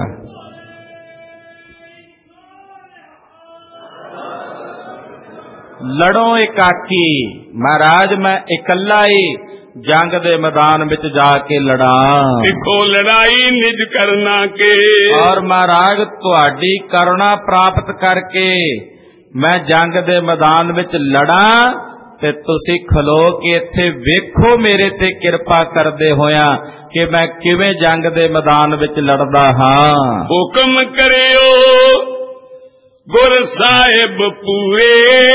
ਲੜੋ ਇਕਾਕੀ। ਮਹਾਰਾਜ ਮੈਂ ਇਕੱਲਾ ਹੀ ਜੰਗ ਦੇ ਮੈਦਾਨ ਵਿੱਚ ਜਾ ਕੇ ਲੜਾਂ। ਦੇਖੋ ਲੜਾਈ ਨਿਜ ਕਰਨਾ ਕੇ। ਔਰ ਮਹਾਰਾਜ ਤੁਹਾਡੀ ਕਰੁਣਾ ਪ੍ਰਾਪਤ ਕਰਕੇ ਮੈਂ ਜੰਗ ਦੇ ਮੈਦਾਨ ਵਿੱਚ ਲੜਾਂ ਤੇ ਤੁਸੀਂ ਖਲੋ ਕੇ ਇੱਥੇ ਵੇਖੋ ਮੇਰੇ ਤੇ ਕਿਰਪਾ ਕਰਦੇ ਹੋਇਆਂ ਕਿ ਮੈਂ ਕਿਵੇਂ ਜੰਗ ਦੇ ਮੈਦਾਨ ਵਿੱਚ ਲੜਦਾ ਹਾਂ। ਹੁਕਮ ਕਰਿਓ ਗੁਰ ਸਾਹਿਬ ਪੂਰੇ,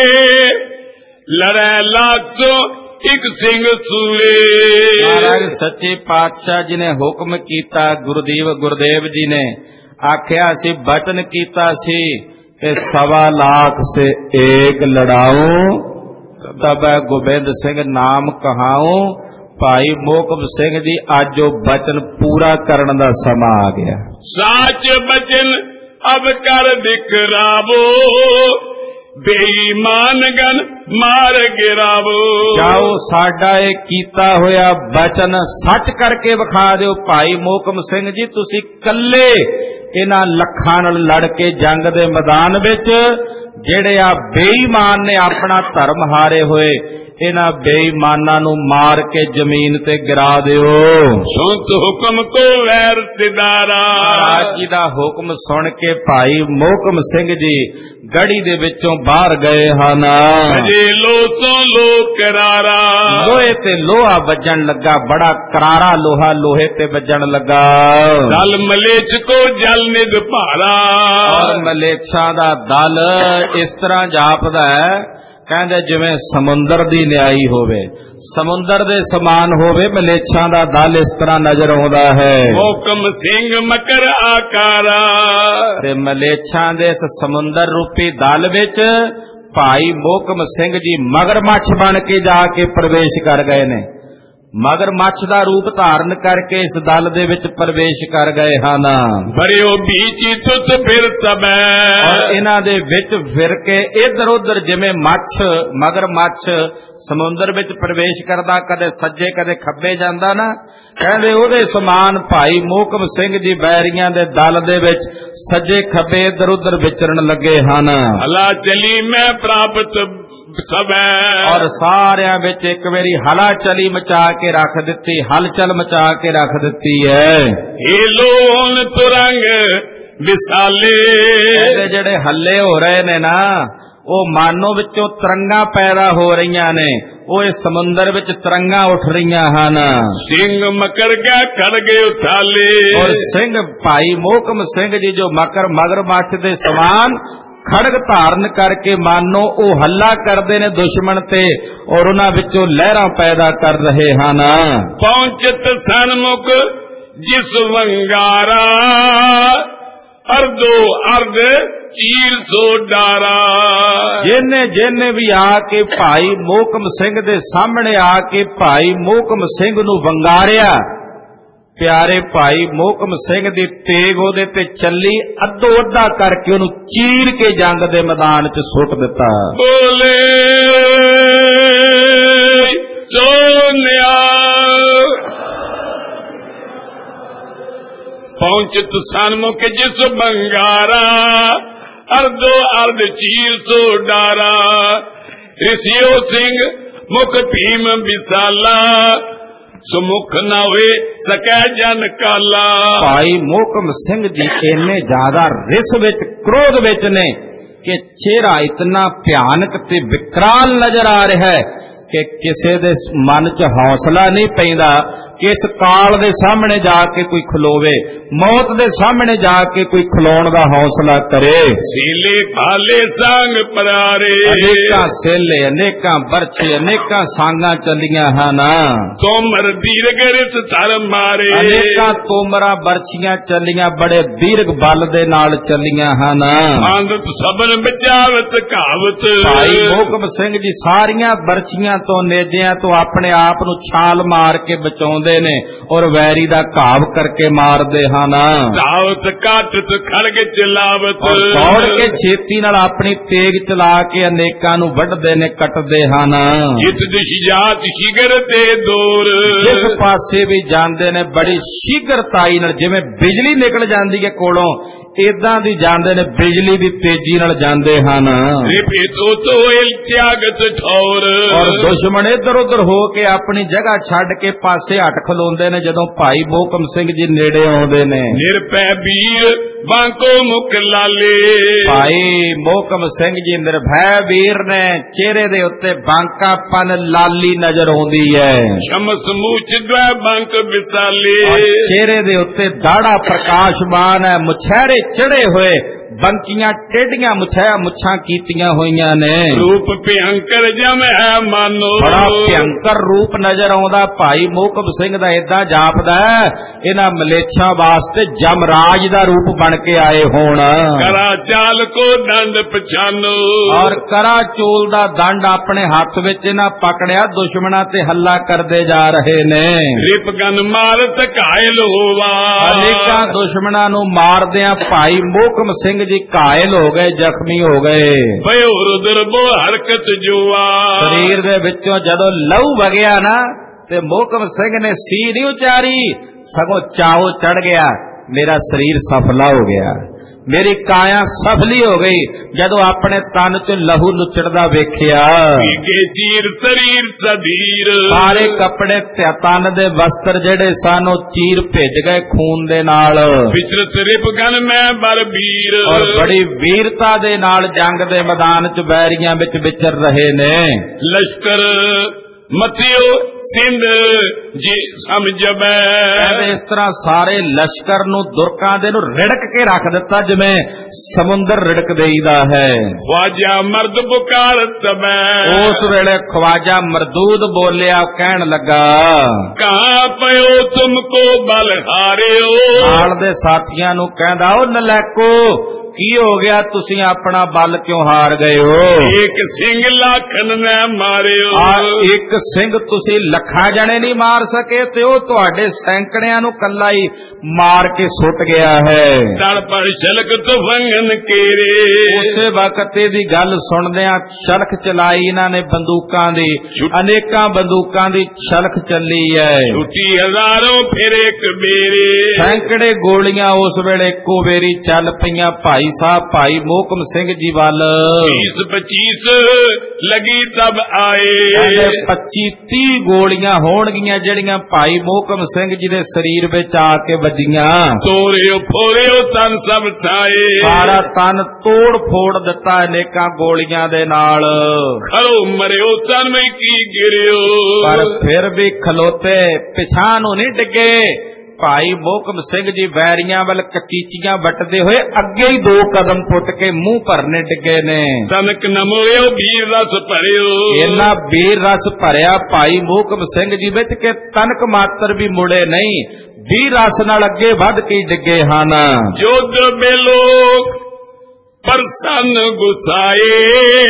ਲੜੈ ਲੱਖ ਸੌ ਇੱਕ ਸਿੰਘ ਸੂਰੇ। ਮਹਾਰਾਜ ਸੱਚੇ ਪਾਤਸ਼ਾਹ ਜੀ ਨੇ ਹੁਕਮ ਕੀਤਾ, ਗੁਰਦੀਵ ਗੁਰਦੇਵ ਜੀ ਨੇ ਆਖਿਆ ਸੀ, ਬਚਨ ਕੀਤਾ ਸੀ ਕਿ ਸਵਾ ਲਾਖ ਸੇ ਏਕ ਲੜਾऊं, ਤਬੈ ਗੋਬਿੰਦ ਸਿੰਘ ਨਾਮ ਕਹਾऊं। ਭਾਈ ਮੋਹਕਮ ਸਿੰਘ ਜੀ ਅੱਜ ਉਹ ਬਚਨ ਪੂਰਾ ਕਰਨ ਦਾ ਸਮਾਂ ਆ ਗਿਆ। ਸਾਚ ਬਚਨ ਅਬ ਕਰ ਦਿਖਰਾਵੋ, ਬੇਈਮਾਨ ਗਨ ਮਾਰ ਗਿਰਾਵੋ। ਜਾਓ ਸਾਡਾ ਇਹ ਕੀਤਾ ਹੋਇਆ ਬਚਨ ਸੱਚ ਕਰਕੇ ਵਿਖਾ ਦਿਓ। ਭਾਈ ਮੋਹਕਮ ਸਿੰਘ ਜੀ ਤੁਸੀਂ ਕੱਲੇ ਇਹਨਾਂ ਲੱਖਾਂ ਨਾਲ ਲੜ ਕੇ ਜੰਗ ਦੇ ਮੈਦਾਨ ਵਿੱਚ ਜਿਹੜੇ ਆ ਬੇਈਮਾਨ ਨੇ ਆਪਣਾ ਧਰਮ ਹਾਰੇ ਹੋਏ, ਇਹਨਾਂ ਬੇਈਮਾਨਾਂ ਨੂੰ ਮਾਰ ਕੇ ਜ਼ਮੀਨ ਤੇ ਗਿਰਾ ਦਿਓ। ਸੁਣਤ ਹੁਕਮ ਕੋ ਵੈਰ ਸਿਦਾਰਾ। ਮਹਾਰਾਜ ਜੀ ਦਾ ਹੁਕਮ ਸੁਣ ਕੇ ਭਾਈ ਮੋਹਕਮ ਸਿੰਘ ਜੀ ਗੜੀ ਦੇ ਵਿੱਚੋਂ ਬਾਹਰ ਗਏ ਹਨ। ਅਜੇ ਲੋ ਸੋ ਲੋ ਕਰਾਰਾ। ਲੋਹੇ ਤੇ ਲੋਹਾ ਵੱਜਣ ਲੱਗਾ, ਬੜਾ ਕਰਾਰਾ ਲੋਹਾ ਲੋਹੇ ਤੇ ਵੱਜਣ ਲੱਗਾ। ਦਲ ਮਲੇਛ ਕੋ ਜਲ ਨਿਧ ਭਾਰਾ। ਔਰ ਮਲੇਛਾਂ ਦਾ ਦਲ ਇਸ ਤਰ੍ਹਾਂ ਜਾਪਦਾ ਹੈ, ਕਹਿੰਦੇ ਜਿਵੇਂ ਸਮੁੰਦਰ ਦੀ ਨਿਆਈ ਹੋਵੇ, ਸਮੁੰਦਰ ਦੇ ਸਮਾਨ ਹੋਵੇ। ਮਲੇਛਾਂ ਦਾ ਦਲ ਇਸ ਤਰ੍ਹਾਂ ਨਜ਼ਰ ਆਉਂਦਾ ਹੈ। ਮੋਹਕਮ ਸਿੰਘ ਮਕਰ ਆਕਾਰਾ। ਤੇ ਮਲੇਛਾਂ ਦੇ ਇਸ ਸਮੁੰਦਰ ਰੂਪੀ ਦਲ ਵਿੱਚ ਭਾਈ ਮੋਹਕਮ ਸਿੰਘ ਜੀ ਮਗਰਮੱਛ ਬਣ ਕੇ ਜਾ ਕੇ ਪ੍ਰਵੇਸ਼ ਕਰ ਗਏ ਨੇ। ਮਗਰਮੱਛ ਦਾ ਰੂਪ ਧਾਰਨ ਕਰਕੇ ਇਸ ਦਲ ਦੇ ਵਿੱਚ ਪ੍ਰਵੇਸ਼ ਕਰ ਗਏ ਹਨ। ਭਰਿਓ ਬੀਚੀ ਤੁਤ ਫਿਰ ਸਭੈ। ਔਰ ਇਹਨਾਂ ਦੇ ਵਿੱਚ ਫਿਰ ਕੇ ਇੱਧਰ ਉੱਧਰ ਜਿਵੇਂ ਮੱਛ ਮਗਰਮੱਛ ਸਮੁੰਦਰ ਵਿੱਚ ਪ੍ਰਵੇਸ਼ ਕਰਦਾ, ਕਦੇ ਸੱਜੇ ਕਦੇ ਖੱਬੇ ਜਾਂਦਾ ਨਾ, ਕਹਿੰਦੇ ਉਹਦੇ ਸਮਾਨ ਭਾਈ ਮੋਹਕਮ ਸਿੰਘ ਜੀ ਬੈਰੀਆਂ ਦੇ ਦਲ ਦੇ ਵਿੱਚ ਸੱਜੇ ਖੱਬੇ ਇੱਧਰ ਉੱਧਰ ਵਿਚਰਨ ਲੱਗੇ ਹਨ। ਹਲਾ ਚਲੀ ਮੈਂ ਪ੍ਰਾਪਤ ਸਭੈ। ਔਰ ਸਾਰਿਆਂ ਵਿੱਚ ਇੱਕ ਵਾਰੀ ਹਲਾ ਚਲੀ ਮਚਾ ਕੇ ਰੱਖ ਦਿੱਤੀ, ਹਲਚਲ ਮਚਾ ਕੇ ਰੱਖ ਦਿੱਤੀ ਹੈ। ਇਹ ਲੋਨ ਤੁਰੰਗ ਵਿਸਾਲੇ। ਇਹਦੇ ਜਿਹੜੇ ਹੱਲੇ ਹੋ ਰਹੇ ਨੇ ਨਾ, ਉਹ ਮਾਨੋ ਵਿੱਚੋਂ ਤਰੰਗਾਂ ਪੈਦਾ ਹੋ ਰਹੀਆਂ ਨੇ, ਉਹ ਇਸ ਸਮੁੰਦਰ ਵਿੱਚ ਤਰੰਗਾਂ ਉੱਠ ਰਹੀਆਂ ਹਨ। ਸਿੰਘ ਮਕਰ ਗਿਆ ਖੜਗੇ ਉਠਾਲੇ। ਔਰ ਸਿੰਘ ਭਾਈ ਮੋਹਕਮ ਸਿੰਘ ਜੀ ਜੋ ਮਕਰ ਮਗਰਮੱਛ ਦੇ ਸਮਾਨ ਖੜਗ ਧਾਰਨ ਕਰਕੇ ਮਾਨੋ ਉਹ ਹੱਲਾ ਕਰਦੇ ਨੇ ਦੁਸ਼ਮਣ ਤੇ, ਔਰ ਉਹਨਾਂ ਵਿੱਚੋਂ ਲਹਿਰਾਂ ਪੈਦਾ ਕਰ ਰਹੇ ਹਨ। ਪਹੁੰਚਤ ਸਨਮੁਖ ਜਿਸ ਵੰਗਾਰਾ, ਅਰਧੋ ਅਰਧ ਚੀਰ ਸੋ ਡਾਰਾ। ਜਿਹਨੇ ਜਿਹਨੇ ਵੀ ਆ ਕੇ ਭਾਈ ਮੋਹਕਮ ਸਿੰਘ ਦੇ ਸਾਹਮਣੇ ਆ ਕੇ ਭਾਈ ਮੋਹਕਮ ਸਿੰਘ ਨੂੰ ਵੰਗਾਰਿਆ, ਪਿਆਰੇ ਭਾਈ ਮੋਹਕਮ ਸਿੰਘ ਦੀ ਤੇਗ ਉਹਦੇ ਤੇ ਚੱਲੀ, ਅੱਧੋ ਅੱਧਾ ਕਰਕੇ ਉਹਨੂੰ ਚੀਰ ਕੇ ਜੰਗ ਦੇ ਮੈਦਾਨ 'ਚ ਸੁੱਟ ਦਿੱਤਾ। ਬੋਲੇ ਸੋਨਿਆ ਪਹੁੰਚਤ ਸਨਮੁਖ ਜਿਸ ਬੰਗਾਰਾ, ਅਰਧੋ ਅਰਧ ਚੀਰ ਸੋ ਡਾਰਾ। ਰਿਸ਼ਿਓ ਸਿੰਘ ਮੁਖ ਭੀਮ ਵਿਸਾਲਾ, ਸੁਮੁਖ ਨਾ ਹੋਏ ਸਕੈ ਜਨ ਕਾਲਾ। ਭਾਈ ਮੋਹਕਮ ਸਿੰਘ ਜੀ ਇੰਨੇ ਜ਼ਿਆਦਾ ਰਿਸ ਵਿੱਚ ਕ੍ਰੋਧ ਵਿੱਚ ਨੇ ਕਿ ਚਿਹਰਾ ਇਤਨਾ ਭਿਆਨਕ ਤੇ ਵਿਕਰਾਲ ਨਜ਼ਰ ਆ ਰਿਹਾ ਹੈ ਕਿ ਕਿਸੇ ਦੇ ਮਨ 'ਚ ਹੌਸਲਾ ਨਹੀਂ ਪੈਂਦਾ ਕਿ ਇਸ ਕਾਲ ਦੇ ਸਾਹਮਣੇ ਜਾ ਕੇ ਕੋਈ ਖਲੋਵੇ, ਮੌਤ ਦੇ ਸਾਹਮਣੇ ਜਾ ਕੇ ਕੋਈ ਖਲੋਣ ਦਾ ਹੌਸਲਾ ਕਰੇ। ਸੀਲੇ ਭਾਲੇ ਸੰਗ ਪਰਾਰੇ, ਅਨੇਕਾਂ ਸੇਲੇ, ਅਨੇਕਾਂ ਬਰਛੇ, ਅਨੇਕਾਂ ਸਾਂਗਾਂ ਚੱਲੀਆਂ ਹਨ। ਤੋਮਰ ਦੀਰਘ ਰਿਤ ਧਰ ਮਾਰੇ, ਅਨੇਕਾਂ ਤੋਮਰਾਂ ਬਰਛੀਆਂ ਚੱਲੀਆਂ, ਬੜੇ ਦੀਰਘ ਬਲ ਦੇ ਨਾਲ ਚੱਲੀਆਂ ਹਨ। ਆਂਦਤ ਸਬਨ ਬਚਾਵਤ ਕਹਾਵਤ, ਭਾਈ ਮੋਹਕਮ ਸਿੰਘ ਜੀ ਸਾਰੀਆਂ ਬਰਛੀਆਂ ਤੋਂ, ਨੇਜਿਆਂ ਤੋਂ ਆਪਣੇ ਆਪ ਨੂੰ ਛਾਲ ਮਾਰ ਕੇ ਬਚਾਉਂਦੇ ਨੇ ਔਰ ਵੈਰੀ ਦਾ ਘਾਵ ਕਰਕੇ ਮਾਰਦੇ ਹਨ। ਦਾਵਤ ਕਾਟਤ ਖੜਗ ਚਲਾਵਤ, ਦੌੜ ਕੇ ਛੇਤੀ ਨਾਲ ਆਪਣੀ ਤੇਗ ਚਲਾ ਕੇ ਅਨੇਕਾਂ ਨੂੰ ਵੱਢਦੇ ਨੇ, ਕੱਟਦੇ ਹਨ। ਜਿਤ ਦਿਸ਼ ਜਾਤ ਸ਼ਿਗਰ ਤੇ ਦੂਰ, ਜਿਸ ਪਾਸੇ ਵੀ ਜਾਂਦੇ ਨੇ ਬੜੀ ਸ਼ੀਘਰਤਾਈ ਨਾਲ, ਜਿਵੇਂ ਬਿਜਲੀ ਨਿਕਲ ਜਾਂਦੀ ਹੈ ਕੋਲੋਂ, ਏਦਾਂ ਦੀ ਜਾਂਦੇ ਨੇ, ਬਿਜਲੀ ਦੀ ਤੇਜ਼ੀ ਨਾਲ ਜਾਂਦੇ ਹਨ। ਰਿਪੇ ਤੋ ਤੋ ਇਲ ਤਿਆਗਤ ਠੌਰ, ਔਰ ਦੁਸ਼ਮਣ ਇੱਧਰ ਉੱਧਰ ਹੋ ਕੇ ਆਪਣੀ ਜਗ੍ਹਾ ਛੱਡ ਕੇ ਪਾਸੇ ਹਟ ਖਲੋਂਦੇ ਨੇ ਜਦੋਂ ਭਾਈ ਮੋਹਕਮ ਸਿੰਘ ਜੀ ਨੇੜੇ ਆਉਂਦੇ ਨੇ। ਨਿਰਭੈ ਵੀਰ ਬਾਂਕੋ ਮੁਖ ਲਾਲੇ, ਭਾਈ ਮੋਹਕਮ ਸਿੰਘ ਜੀ ਨਿਰਭੈ ਵੀਰ ਨੇ, ਚਿਹਰੇ ਦੇ ਉੱਤੇ ਬਾਂਕਾਪਨ ਲਾਲੀ ਨਜ਼ਰ ਆਉਂਦੀ ਹੈ। ਸ਼ਮਸ ਮੂਚ ਦਵੈ ਬਾਂਕ ਵਿਸਾਲੇ, ਚਿਹਰੇ ਦੇ ਉੱਤੇ ਦਾੜਾ ਪ੍ਰਕਾਸ਼ਮਾਨ ਹੈ, ਮੁਛਹਿਰੇ ਚੜੇ ਹੋਏ, ਬੰਕੀਆਂ ਟੇਢੀਆਂ ਮੁਛਿਆ ਮੁੱਛਾਂ ਕੀਤੀਆਂ ਹੋਈਆਂ ਨੇ। ਰੂਪ ਭਿਅੰਕਰ ਜਮ ਹੈ ਮਾਨੋ, ਬੜਾ ਭਿਅੰਕਰ ਰੂਪ ਨਜ਼ਰ ਆਉਂਦਾ ਭਾਈ ਮੋਹਕਮ ਸਿੰਘ ਦਾ। ਏਦਾਂ ਜਾਪਦਾ ਇਹਨਾਂ ਮਲੇਛਾਂ ਵਾਸਤੇ ਜਮਰਾਜ ਦਾ ਰੂਪ ਬਣ ਕੇ ਆਏ ਹੋਣ। ਕਰਾ ਚਾਲ ਕੋ ਦੰਡ ਪਛਾਨੋ, ਔਰ ਕਰਾ ਚੋਲ ਦਾ ਦੰਡ ਆਪਣੇ ਹੱਥ ਵਿੱਚ ਇਹਨਾਂ ਪਕੜਿਆ, ਦੁਸ਼ਮਣਾਂ ਤੇ ਹੱਲਾ ਕਰਦੇ ਜਾ ਰਹੇ ਨੇ। ਰਿਪ ਗਨ ਮਾਰਤ ਘਾਇਲ ਹੋਵਾ, ਅਨੇਕਾਂ ਦੁਸ਼ਮਣਾਂ ਨੂੰ ਮਾਰਦਿਆਂ ਭਾਈ ਮੋਹਕਮ ਸਿੰਘ ਜੀ ਘਾਇਲ ਹੋ ਗਏ, ਜ਼ਖਮੀ ਹੋ ਗਏ। ਭਇਓ ਰੁਦਰ ਬੋ ਹਰਕਤ ਜੁਆ, ਸਰੀਰ ਦੇ ਵਿੱਚੋਂ ਜਦੋਂ ਲਹੂ ਵਗਿਆ ਨਾ ਤੇ ਮੋਹਕਮ ਸਿੰਘ ਨੇ ਸੀ ਨਹੀਂ ਉਚਾਰੀ, ਸਗੋਂ ਚਾਉ ਚੜ ਗਿਆ, ਮੇਰਾ ਸਰੀਰ ਸਫਲਾ ਹੋ ਗਿਆ, ਮੇਰੀ ਕਾਇਆ ਸਫਲੀ ਹੋ ਗਈ। ਜਦੋਂ ਆਪਣੇ ਤਨ ਚ ਲਹੂ ਲੁੱਚੜਦਾ ਵੇਖਿਆ, ਚੀਰ ਸਰੀਰ ਸਧੀਰ, ਸਾਰੇ ਕੱਪੜੇ ਤਨ ਦੇ ਵਸਤਰ ਜਿਹੜੇ ਸਨ ਉਹ ਚੀਰ ਭਿੱਜ ਗਏ ਖੂਨ ਦੇ ਨਾਲ। ਵਿਚਰਤ ਰਿਪ ਗਨ ਮੈਂ ਬਰਬੀਰ, ਔਰ ਬੜੀ ਵੀਰਤਾ ਦੇ ਨਾਲ ਜੰਗ ਦੇ ਮੈਦਾਨ ਚ ਬੈਰੀਆਂ ਵਿੱਚ ਵਿਚਰ ਰਹੇ ਨੇ। ਲਸ਼ਕਰ ਮਥਿਓ ਸਿੰਧ ਜੀ ਸਮਝਬੈ, ਇਸ ਤਰ੍ਹਾਂ ਸਾਰੇ ਲਸ਼ਕਰ ਨੂੰ ਦੁਰਕਾਂ ਦੇ ਨੂੰ ਰਿੜਕ ਕੇ ਰੱਖ ਦਿੱਤਾ ਜਿਵੇਂ ਸਮੁੰਦਰ ਰਿੜਕ ਦੇਈਦਾ ਹੈ। ਖਵਾਜਾ ਮਰਦ ਪੁਕਾਰਤ ਬੈ, ਉਸ ਵੇਲੇ ਖਵਾਜਾ ਮਰਦੂਦ ਬੋਲਿਆ, ਕਹਿਣ ਲੱਗਾ, ਕਹਾਂ ਪਇਓ ਤੁਮ ਕੋ ਬਲ ਹਾਰਿਓ, ਨਾਲ ਦੇ ਸਾਥੀਆਂ ਨੂੰ ਕਹਿੰਦਾ, ਉਹ ਨਲੈਕੋ ਕੀ ਹੋ ਗਿਆ, ਤੁਸੀਂ ਆਪਣਾ ਬਲ ਕਿਉਂ ਹਾਰ ਗਏ ਹੋ? ਇੱਕ ਸਿੰਘ ਲੱਖਨ ਨੇ ਮਾਰਿਓ, ਇੱਕ ਸਿੰਘ ਤੁਸੀਂ ਲੱਖਾਂ ਜਣੇ ਨਹੀਂ ਮਾਰ ਸਕੇ ਤੇ ਉਹ ਤੁਹਾਡੇ ਸੈਂਕੜਿਆਂ ਨੂੰ ਕੱਲਾ ਹੀ ਮਾਰ ਕੇ ਸੁੱਟ ਗਿਆ ਹੈ। ਤੜ ਪਰ ਛਲਕ ਤੁਫੰਗਨ ਕੇਰੇ, ਉਸੇ ਵਕਤ ਦੀ ਗੱਲ ਸੁਣਦਿਆਂ ਛਲਕ ਚਲਾਈ ਇਹਨਾਂ ਨੇ ਬੰਦੂਕਾਂ ਦੀ, ਅਨੇਕਾਂ ਬੰਦੂਕਾਂ ਦੀ ਛਲਕ ਚੱਲੀ ਹੈ। ਛੁੱਟੀ ਹਜ਼ਾਰੋਂ ਫਿਰ ਇੱਕ ਬੇਰੇ, ਸੈਂਕੜੇ ਗੋਲੀਆਂ ਉਸ ਵੇਲੇ ਇੱਕੋ ਵੇਰੀ ਚੱਲ ਪਈਆਂ ਭਾਈ ਸਾਹਿਬ ਭਾਈ ਮੋਹਕਮ ਸਿੰਘ ਜੀ ਵੱਲ। बीस पच्चीस लगी तब आए, पच्ची तीह गोलियां होणगियां ਜਿਹੜੀਆਂ ਭਾਈ ਮੋਹਕਮ ਸਿੰਘ ਜੀ ਦੇ ਸਰੀਰ ਵਿੱਚ ਆ ਕੇ ਵੱਜੀਆਂ। ਤੋੜਿਓ ਫੋੜਿਓ ਤਨ ਸਭ ਛਾਏ, ਸਾਰਾ ਤਨ ਤੋੜ ਫੋੜ ਦਿੱਤਾ ਅਨੇਕਾਂ ਗੋਲੀਆਂ ਦੇ ਨਾਲ। ਖੜੋ ਮਰਿਓ ਤਨ ਵਿੱਚ ਕੀ ਗਿਰਿਓ, ਪਰ ਫਿਰ ਵੀ ਖਲੋਤੇ ਪਿਛਾਂ ਨੂੰ ਨਹੀਂ ਡਿੱਗੇ। ਭਾਈ ਮੋਹਕਮ ਸਿੰਘ ਜੀ ਵੈਰੀਆਂ ਵੱਲ ਕਚੀਚੀਆਂ ਵੱਟਦੇ ਹੋਏ ਅੱਗੇ ਹੀ ਦੋ ਕਦਮ ਪੁੱਟ ਕੇ ਮੂੰਹ ਭਰਨੇ ਡਿੱਗੇ ਨੇ। ਤਨਕ ਨ ਮੁੜਿਓ ਵੀਰ ਰਸ ਭਰਿਓ, ਇੰਨਾ ਵੀਰ ਰਸ ਭਰਿਆ ਭਾਈ ਮੋਹਕਮ ਸਿੰਘ ਜੀ ਵਿੱਚ ਕਿ ਤਨਕ ਮਾਤਰ ਵੀ ਮੁੜੇ ਨਹੀਂ, ਵੀਰ ਰਸ ਨਾਲ ਅੱਗੇ ਵੱਧ ਕੇ ਡਿੱਗੇ ਹਨ। ਯੁੱਧ ਬੇਲੋਕ ਪਰਸਨ ਗੁਸਾਏ,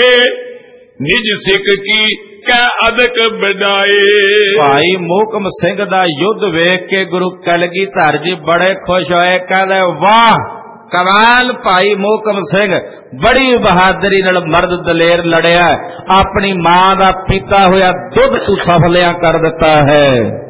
ਨਿਜ ਸਿੱਖ ਕੀ ਕੈ ਅਦਕ ਬਡਾਏ। ਭਾਈ ਮੋਹਕਮ ਸਿੰਘ ਦਾ ਯੁੱਧ ਵੇਖ ਕੇ ਗੁਰੂ ਕਲਗੀਧਰ ਜੀ ਬੜੇ ਖੁਸ਼ ਹੋਏ, ਕਹਿੰਦੇ ਵਾਹ ਕਮਾਲ ਭਾਈ ਮੋਹਕਮ ਸਿੰਘ, ਬੜੀ ਬਹਾਦਰੀ ਨਾਲ ਮਰਦ ਦਲੇਰ ਲੜਿਆ, ਆਪਣੀ ਮਾਂ ਦਾ ਪੀਤਾ ਹੋਇਆ ਦੁੱਧ ਤੂੰ ਸਫਲਿਆਂ ਕਰ ਦਿੱਤਾ ਹੈ।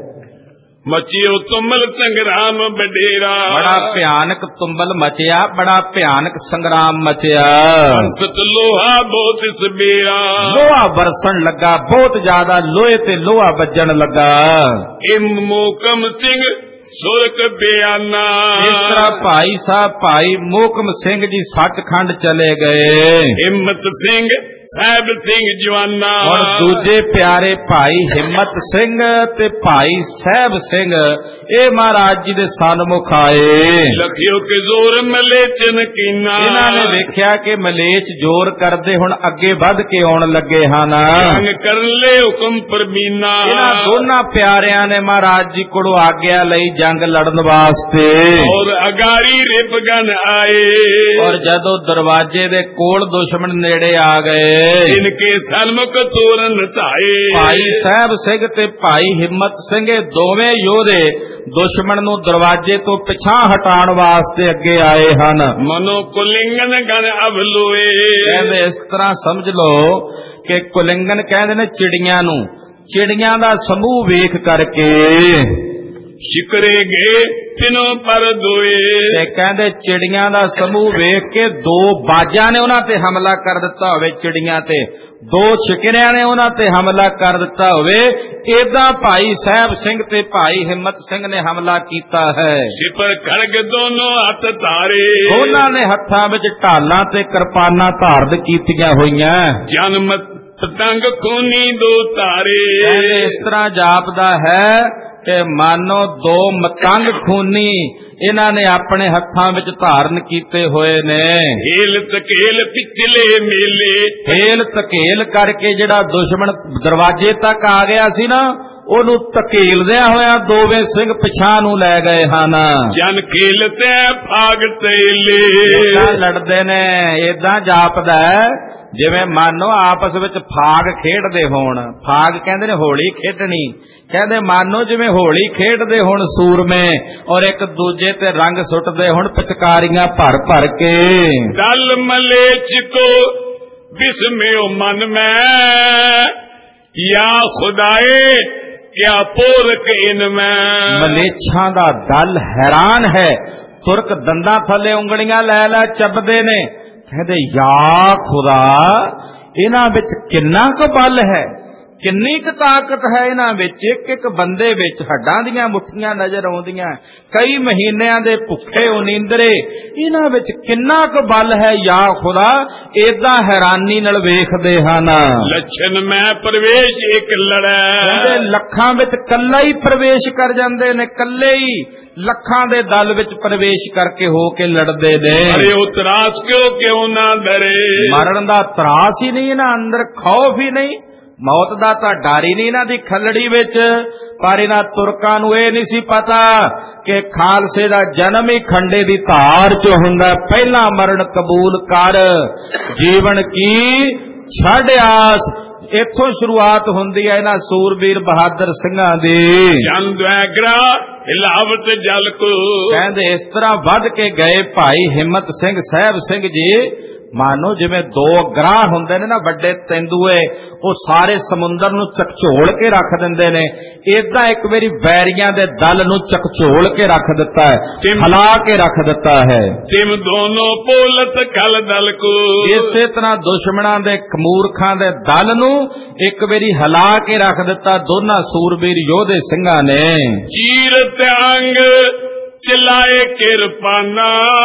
ਮਚਿਓ ਤੁਮਲ ਸੰਗਰਾਮ ਬਡੇਰਾ, ਬੜਾ ਭਿਆਨਕ ਤੁੰਬਲ ਮਚਿਆ, ਬੜਾ ਭਿਆਨਕ ਸੰਗਰਾਮ ਮਚਿਆ। ਸੰਤ ਲੋਹਾ ਬਹੁਤ ਸਬੇਰਾ, ਲੋਹਾ ਬਰਸਣ ਲੱਗਾ, ਬਹੁਤ ਜ਼ਿਆਦਾ ਲੋਹੇ ਤੇ ਲੋਹਾ ਵੱਜਣ ਲੱਗਾ। ਇਹ ਮੋਹਕਮ ਸਿੰਘ ਸੁਰਕ ਬਿਆਨਾ, ਇਸ ਤਰ੍ਹਾਂ ਭਾਈ ਸਾਹਿਬ ਭਾਈ ਮੋਹਕਮ ਸਿੰਘ ਜੀ ਸੱਚਖੰਡ ਚਲੇ ਗਏ। ਹਿੰਮਤ ਸਿੰਘ ਸਾਹਿਬ ਸਿੰਘ ਜਵਾਨਾ। ਹੁਣ ਦੂਜੇ ਪਿਆਰੇ ਭਾਈ ਹਿੰਮਤ ਸਿੰਘ ਤੇ ਭਾਈ ਸਾਹਿਬ ਸਿੰਘ ਇਹ ਮਹਾਰਾਜ ਜੀ ਦੇ ਸਨਮੁਖ ਆਏ। ਲਖਿਓ ਕੇ ਜ਼ੋਰ ਮਲੇਚਨ ਕੀਨਾ, ਇਹਨਾਂ ਨੇ ਵੇਖਿਆ ਕਿ ਮਲੇਚ ਜ਼ੋਰ ਕਰਦੇ ਹੁਣ ਅੱਗੇ ਵੱਧ ਕੇ ਆਉਣ ਲੱਗੇ ਹਨ। ਜੰਗ ਕਰਨ ਲੈ ਹੁਕਮ ਪਰਬੀਨਾ, ਇਹਨਾਂ ਦੋਨਾਂ ਪਿਆਰਿਆਂ ਨੇ ਮਹਾਰਾਜ ਜੀ ਕੋਲੋਂ ਆਗਿਆ ਲਈ ਜੰਗ ਲੜਨ ਵਾਸਤੇ। ਔਰ ਅਗਾਰੀ ਰਿਪਗਨ ਆਏ, ਔਰ ਜਦੋਂ ਦਰਵਾਜ਼ੇ ਦੇ ਕੋਲ ਦੁਸ਼ਮਣ ਨੇੜੇ ਆ ਗਏ, ਇਨਕੇ ਸਨਮੁਖ ਤੋਰਨ ਧਾਏ। ਭਾਈ ਸਾਹਿਬ ਸਿੰਘ ਤੇ ਭਾਈ ਹਿੰਮਤ ਸਿੰਘ ਇਹ ਦੋਵੇਂ ਯੋਧੇ ਦੁਸ਼ਮਣ ਨੂੰ ਦਰਵਾਜ਼ੇ ਤੋਂ ਪਿਛਾਂ ਹਟਾਉਣ ਵਾਸਤੇ ਅੱਗੇ ਆਏ ਹਨ। ਮਨੋ ਕੁਲਿੰਗਨ ਗਨ ਅਵਲੋਏ, ਕਹਿੰਦੇ ਇਸ ਤਰ੍ਹਾਂ ਸਮਝ ਲਓ ਕਿ ਕੁਲਿੰਗਨ ਕਹਿੰਦੇ ਨੇ ਚਿੜੀਆਂ ਨੂੰ, ਚਿੜੀਆਂ ਦਾ ਸਮੂਹ ਵੇਖ ਕਰਕੇ ਸ਼ਿਕਰੇ ਗਏ ਤਿਨੋਂ ਪਰ ਦੋਏ, ਤੇ ਕਹਿੰਦੇ ਚਿੜੀਆਂ ਦਾ ਸਮੂਹ ਵੇਖ ਕੇ ਦੋ ਬਾਜਾਂ ਨੇ ਉਹਨਾਂ ਤੇ ਹਮਲਾ ਕਰ ਦਿੱਤਾ ਹੋਵੇ, ਚਿੜੀਆਂ ਤੇ ਦੋ ਸ਼ਿਕਰਿਆਂ ਨੇ ਉਹਨਾਂ ਤੇ ਹਮਲਾ ਕਰ ਦਿੱਤਾ ਹੋਵੇ, ਏਦਾਂ ਭਾਈ ਸਾਹਿਬ ਸਿੰਘ ਤੇ ਭਾਈ ਹਿੰਮਤ ਸਿੰਘ ਨੇ ਹਮਲਾ ਕੀਤਾ ਹੈ। ਸਿਪਰ ਖੜਗ ਦੋਨੋਂ ਹੱਥ ਧਾਰੇ, ਉਹਨਾਂ ਨੇ ਹੱਥਾਂ ਵਿੱਚ ਢਾਲਾਂ ਤੇ ਕਿਰਪਾਨਾਂ ਧਾਰਨ ਕੀਤੀਆਂ ਹੋਈਆਂ। ਜਨਮ ਪਤੰਗ ਖੂਨੀ ਦੋ ਤਾਰੇ, ਇਸ ਤਰ੍ਹਾਂ ਜਾਪਦਾ ਹੈ ਕਿ ਮਾਨੋ ਦੋ ਮਤੰਗ ਖੂਨੀ ਇਹਨਾਂ ਨੇ ਆਪਣੇ ਹੱਥਾਂ ਵਿੱਚ ਧਾਰਨ ਕੀਤੇ ਹੋਏ ਨੇ। ਹੇਲ ਤਕੇਲ ਪਿਛਲੇ ਮੇਲੇ, ਹੇਲ ਤਕੇਲ ਕਰਕੇ ਜਿਹੜਾ ਦੁਸ਼ਮਣ ਦਰਵਾਜ਼ੇ ਤੱਕ ਆ ਗਿਆ ਸੀ ਨਾ, ਉਹਨੂੰ ਧਕੇਲਦਿਆਂ ਹੋਇਆ ਦੋਵੇਂ ਸਿੰਘ ਪਿਛਾਂ ਨੂੰ ਲੈ ਗਏ ਹਨ। ਜਨ ਖੇਲ ਤੇ ਭਾਗ ਤੇਲੇ, ਏਦਾਂ ਲੜਦੇ ਨੇ, ਏਦਾਂ ਜਾਪਦਾ ਜਿਵੇਂ ਮਾਨੋ ਆਪਸ ਵਿੱਚ ਫਾਗ ਖੇਡਦੇ ਹੋਣ। ਫਾਗ ਕਹਿੰਦੇ ਨੇ ਹੋਲੀ ਖੇਡਣੀ, ਕਹਿੰਦੇ ਮਾਨੋ ਜਿਵੇਂ ਹੋਲੀ ਖੇਡਦੇ ਹੋਣ ਸੂਰਮੇ, ਔਰ ਇੱਕ ਦੂਜੇ ਤੇ ਰੰਗ ਸੁੱਟਦੇ ਹੋਣ ਪਿਚਕਾਰੀਆਂ ਭਰ ਭਰ ਕੇ। ਦਲ ਮਲੇਚ ਕੋ ਬਿਸਮਿਓ ਮਨ ਮੈਂ, ਯਾ ਖੁਦਾਏ ਕਿਆ ਪੋਰਕ ਇਨ ਮੈਂ। ਮਲੇਛਾਂ ਦਾ ਦਲ ਹੈਰਾਨ ਹੈ, ਤੁਰਕ ਦੰਦਾਂ ਥੱਲੇ ਉਂਗਲੀਆਂ ਲੈ ਲੈ ਚੱਬਦੇ ਨੇ, ਕਹਿੰਦੇ ਯਾ ਖੁਦਾ ਇਹਨਾਂ ਵਿੱਚ ਕਿੰਨਾ ਕੁ ਬਲ ਹੈ, ਕਿੰਨੀ ਕੁ ਤਾਕਤ ਹੈ ਇਹਨਾਂ ਵਿੱਚ। ਇੱਕ ਇੱਕ ਬੰਦੇ ਵਿੱਚ ਹੱਡਾਂ ਦੀਆਂ ਮੁੱਠੀਆਂ ਨਜ਼ਰ ਆਉਂਦੀਆਂ, ਕਈ ਮਹੀਨਿਆਂ ਦੇ ਭੁੱਖੇ ਉਨੀਂਦਰੇ, ਇਹਨਾਂ ਵਿੱਚ ਕਿੰਨਾ ਕੁ ਬਲ ਹੈ ਯਾ ਖੁਦਾ, ਏਦਾਂ ਹੈਰਾਨੀ ਨਾਲ ਵੇਖਦੇ ਹਨ। ਲੱਛਣ ਮੈਂ ਪ੍ਰਵੇਸ਼ ਇੱਕ ਲੜੈ, ਕਹਿੰਦੇ ਲੱਖਾਂ ਵਿੱਚ ਕੱਲਾ ਹੀ ਪ੍ਰਵੇਸ਼ ਕਰ ਜਾਂਦੇ ਨੇ, ਕੱਲੇ ਹੀ ਲੱਖਾਂ ਦੇ ਦਲ ਵਿੱਚ ਪ੍ਰਵੇਸ਼ ਕਰਕੇ ਹੋ ਕੇ ਲੜਦੇ ਨੇ। ਅਰੇ ਉਹ ਤਰਾਸ ਕਿਉਂ ਕਿਉਂ ਨਾ ਡਰੇ, ਮਰਨ ਦਾ ਤਰਾਸ ਹੀ ਨਹੀਂ ਇਹਨਾਂ ਅੰਦਰ, ਖੌਫ ਹੀ ਨਹੀਂ, ਮੌਤ ਦਾ ਤਾਂ ਡਰ ਹੀ ਨਹੀਂ ਇਹਨਾਂ ਦੀ ਖੱਲੜੀ ਵਿੱਚ। ਪਰ ਇਹਨਾਂ ਤੁਰਕਾਂ ਨੂੰ ਇਹ ਨਹੀਂ ਸੀ ਪਤਾ ਕਿ ਖਾਲਸੇ ਦਾ ਜਨਮ ਹੀ ਖੰਡੇ ਦੀ ਧਾਰ ਚ ਹੁੰਦਾ। ਪਹਿਲਾਂ ਮਰਨ ਕਬੂਲ ਕਰ, ਜੀਵਨ ਕੀ ਛੱਡ ਆਸ, ਇੱਥੋਂ ਸ਼ੁਰੂਆਤ ਹੁੰਦੀ ਹੈ ਇਹਨਾਂ ਸੂਰਬੀਰ ਬਹਾਦਰ ਸਿੰਘਾਂ ਦੀ। ਜਨ ਦਵੈਗਰਾ ਹਿਲਾਵਤ ਜਲ ਕੋ, ਕਹਿੰਦੇ ਇਸ ਤਰ੍ਹਾਂ ਵੱਧ ਕੇ ਗਏ ਭਾਈ ਹਿੰਮਤ ਸਿੰਘ ਸਾਹਿਬ ਸਿੰਘ ਜੀ, ਮਾਨੋ ਜਿਵੇਂ ਦੋ ਗਰਾਹ ਹੁੰਦੇ ਨੇ ਨਾ ਵੱਡੇ ਤੇਂਦੂਏ, ਉਹ ਸਾਰੇ ਸਮੁੰਦਰ ਨੂੰ ਚਕਚੋਲ ਕੇ ਰੱਖ ਦਿੰਦੇ ਨੇ, ਏਦਾਂ ਇੱਕ ਵਾਰੀ ਵੈਰੀਆਂ ਦੇ ਦਲ ਨੂੰ ਚਕਚੋਲ ਕੇ ਰੱਖ ਦਿੱਤਾ ਹੈ, ਹਿਲਾ ਕੇ ਰੱਖ ਦਿੱਤਾ ਹੈ। ਤਿਮ ਦੋਨੋਂ ਪੋਲਤ ਖਲ ਦਲ ਕੋ, ਇਸੇ ਤਰ੍ਹਾਂ ਦੁਸ਼ਮਣਾਂ ਦੇ ਖਮੂਰਖਾਂ ਦੇ ਦਲ ਨੂੰ ਇੱਕ ਵਾਰੀ ਹਿਲਾ ਕੇ ਰੱਖ ਦਿੱਤਾ ਦੋਨਾਂ ਸੂਰਬੀਰ ਯੋਧੇ ਸਿੰਘਾਂ ਨੇ। ਚੀਰ ਤਿਆੰਗ ਚਲਾਏ ਕਿਰਪਾਨਾ,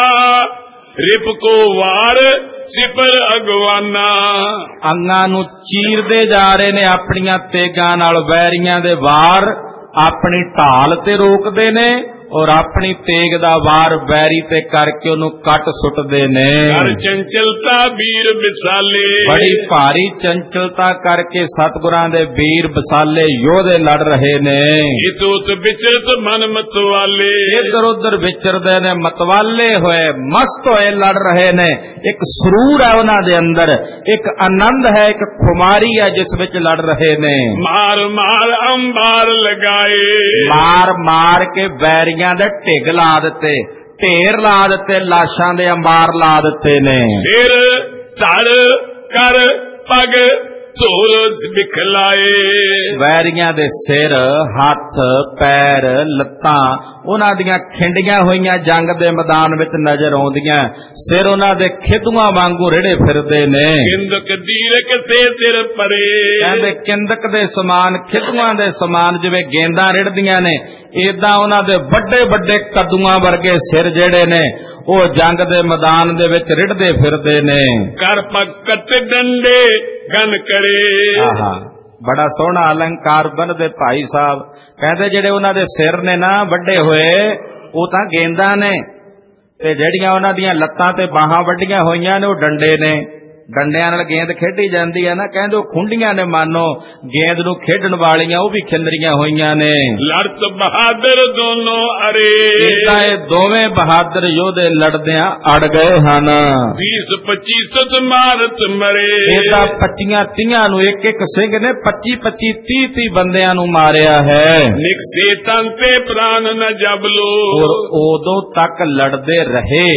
ਰਿਪ ਕੋ ਵਾਰ ਸਿਪਰ ਅਗਵਾਨਾ। ਅੰਗਾਂ ਨੂੰ ਚੀਰਦੇ ਜਾ ਰਹੇ ਨੇ ਆਪਣੀਆਂ ਤੇਗਾਂ ਨਾਲ, ਵੈਰੀਆਂ ਦੇ ਵਾਰ ਆਪਣੀ ਢਾਲ ਤੇ ਰੋਕਦੇ ਨੇ, ਔਰ ਆਪਣੀ ਤੇਗ ਦਾ ਵਾਰ ਵੈਰੀ ਤੇ ਕਰਕੇ ਉਹਨੂੰ ਕੱਟ ਸੁੱਟਦੇ ਨੇ। ਕਰ ਚੰਚਲਤਾ ਵੀਰ ਵਿਸਾਲੇ, ਬੜੀ ਭਾਰੀ ਚੰਚਲਤਾ ਕਰਕੇ ਸਤਿਗੁਰਾਂ ਦੇ ਵੀਰ ਵਿਸਾਲੇ ਯੋਧੇ ਲੜ ਰਹੇ ਨੇ। ਇਤੋਤ ਵਿਚਰਤ ਮਨ ਮਤਵਾਲੇ, ਇੱਧਰ ਉੱਧਰ ਵਿਚਰਦੇ ਨੇ, ਮਤਵਾਲੇ ਹੋਏ ਮਸਤ ਹੋਏ ਲੜ ਰਹੇ ਨੇ। ਇੱਕ ਸਰੂਰ ਹੈ ਉਹਨਾਂ ਦੇ ਅੰਦਰ, ਇੱਕ ਆਨੰਦ ਹੈ, ਇੱਕ ਖੁਮਾਰੀ ਹੈ ਜਿਸ ਵਿੱਚ ਲੜ ਰਹੇ ਨੇ। ਮਾਰ ਮਾਰ ਅੰਬਾਰ ਲਗਾਏ, ਮਾਰ ਮਾਰ ਕੇ ਵੈਰੀ ਦੇ ਢਿੱਗ ਲਾ ਦਿੱਤੇ, ਢੇਰ ਲਾ ਦਿੱਤੇ, ਲਾਸ਼ਾਂ ਦੇ ਅੰਬਾਰ ਲਾ ਦਿੱਤੇ ਨੇ। ਫਿਰ ਧੜ ਕਰ ਪਗ ਧੋਲ ਬਿਖਲਾਏ। ਵੈਰੀਆਂ ਦੇ ਸਿਰ, ਹੱਥ, ਪੈਰ, ਲੱਤਾਂ ਉਹਨਾਂ ਦੀਆਂ ਖਿੰਡੀਆਂ ਹੋਈਆਂ ਜੰਗ ਦੇ ਮੈਦਾਨ ਵਿੱਚ ਨਜ਼ਰ ਆਉਂਦੀਆਂ। ਸਿਰ ਉਹਨਾਂ ਦੇ ਖਿੱਦੂਆਂ ਵਾਂਗੂ ਰਿੜੇ ਫਿਰਦੇ ਨੇ। ਕਿੰਦਕ ਦੀਰਕ ਸੇ ਸਿਰ ਪਰੇ। ਕਹਿੰਦੇ ਕਿੰਦਕ ਦੇ ਸਮਾਨ, ਖਿੱਦੂਆਂ ਦੇ ਸਮਾਨ ਜਿਵੇਂ ਗੇਂਦਾਂ ਰਿੜਦੀਆਂ ਨੇ, ਏਦਾਂ ਉਹਨਾਂ ਦੇ ਵੱਡੇ ਵੱਡੇ ਕੱਦੂਆਂ ਵਰਗੇ ਸਿਰ ਜਿਹੜੇ ਨੇ ਉਹ ਜੰਗ ਦੇ ਮੈਦਾਨ ਦੇ ਵਿੱਚ ਰਿੜਦੇ ਫਿਰਦੇ ਨੇ। ਕਰ ਪਕਟ ਡੰਡੇ ਗਨ ਕਰੇ। ਆਹਾ, ਬੜਾ ਸੋਹਣਾ ਅਲੰਕਾਰ ਬੰਨਦੇ ਭਾਈ ਸਾਹਿਬ। ਕਹਿੰਦੇ ਜਿਹੜੇ ਉਹਨਾਂ ਦੇ ਸਿਰ ਨੇ ਨਾ ਵੱਡੇ ਹੋਏ, ਉਹ ਤਾਂ ਗੇਂਦਾਂ ਨੇ, ਤੇ ਜਿਹੜੀਆਂ ਉਹਨਾਂ ਦੀਆਂ ਲੱਤਾਂ ਤੇ ਬਾਹਾਂ ਵੱਡੀਆਂ ਹੋਈਆਂ ਨੇ ਉਹ ਡੰਡੇ ਨੇ। ਡੰਡਿਆਂ ਨਾਲ ਗੇਂਦ ਖੇਡੀ ਜਾਂਦੀ ਹੈ ਨਾ, ਕਹਿੰਦੇ ਉਹ ਖੁੰਡੀਆਂ ਨੇ, ਮਾਨੋ ਗੇਂਦ ਨੂੰ ਖੇਡਣ ਵਾਲੀਆਂ, ਉਹ ਵੀ ਖਿਲਰੀਆਂ ਹੋਈਆਂ ਨੇ। ਲੜਤ ਬਹਾਦਰ ਦੋਨੋਂ ਅਰੇ। ਇਦਾਂ ਇਹ ਦੋਵੇਂ ਬਹਾਦਰ ਯੋਧੇ ਲੜਦਿਆਂ ਅੜ ਗਏ ਹਨ। ਵੀਸ ਪੱਚੀ ਸਤ ਮਾਰਤ ਮਰੇ। ਇਹਦਾ ਪੱਚੀਆਂ ਤੀਆਂ ਨੂੰ, ਇੱਕ ਇੱਕ ਸਿੰਘ ਨੇ ਪੱਚੀ ਪੱਚੀ ਤੀਹ ਤੀਹ ਬੰਦਿਆਂ ਨੂੰ ਮਾਰਿਆ ਹੈ। ਨਿਕਸੇ ਤਨ ਤੇ ਪ੍ਰਾਨ ਨ ਜਬਲੋ। ਔਰ ਉਦੋਂ ਤੱਕ ਲੜਦੇ ਰਹੇ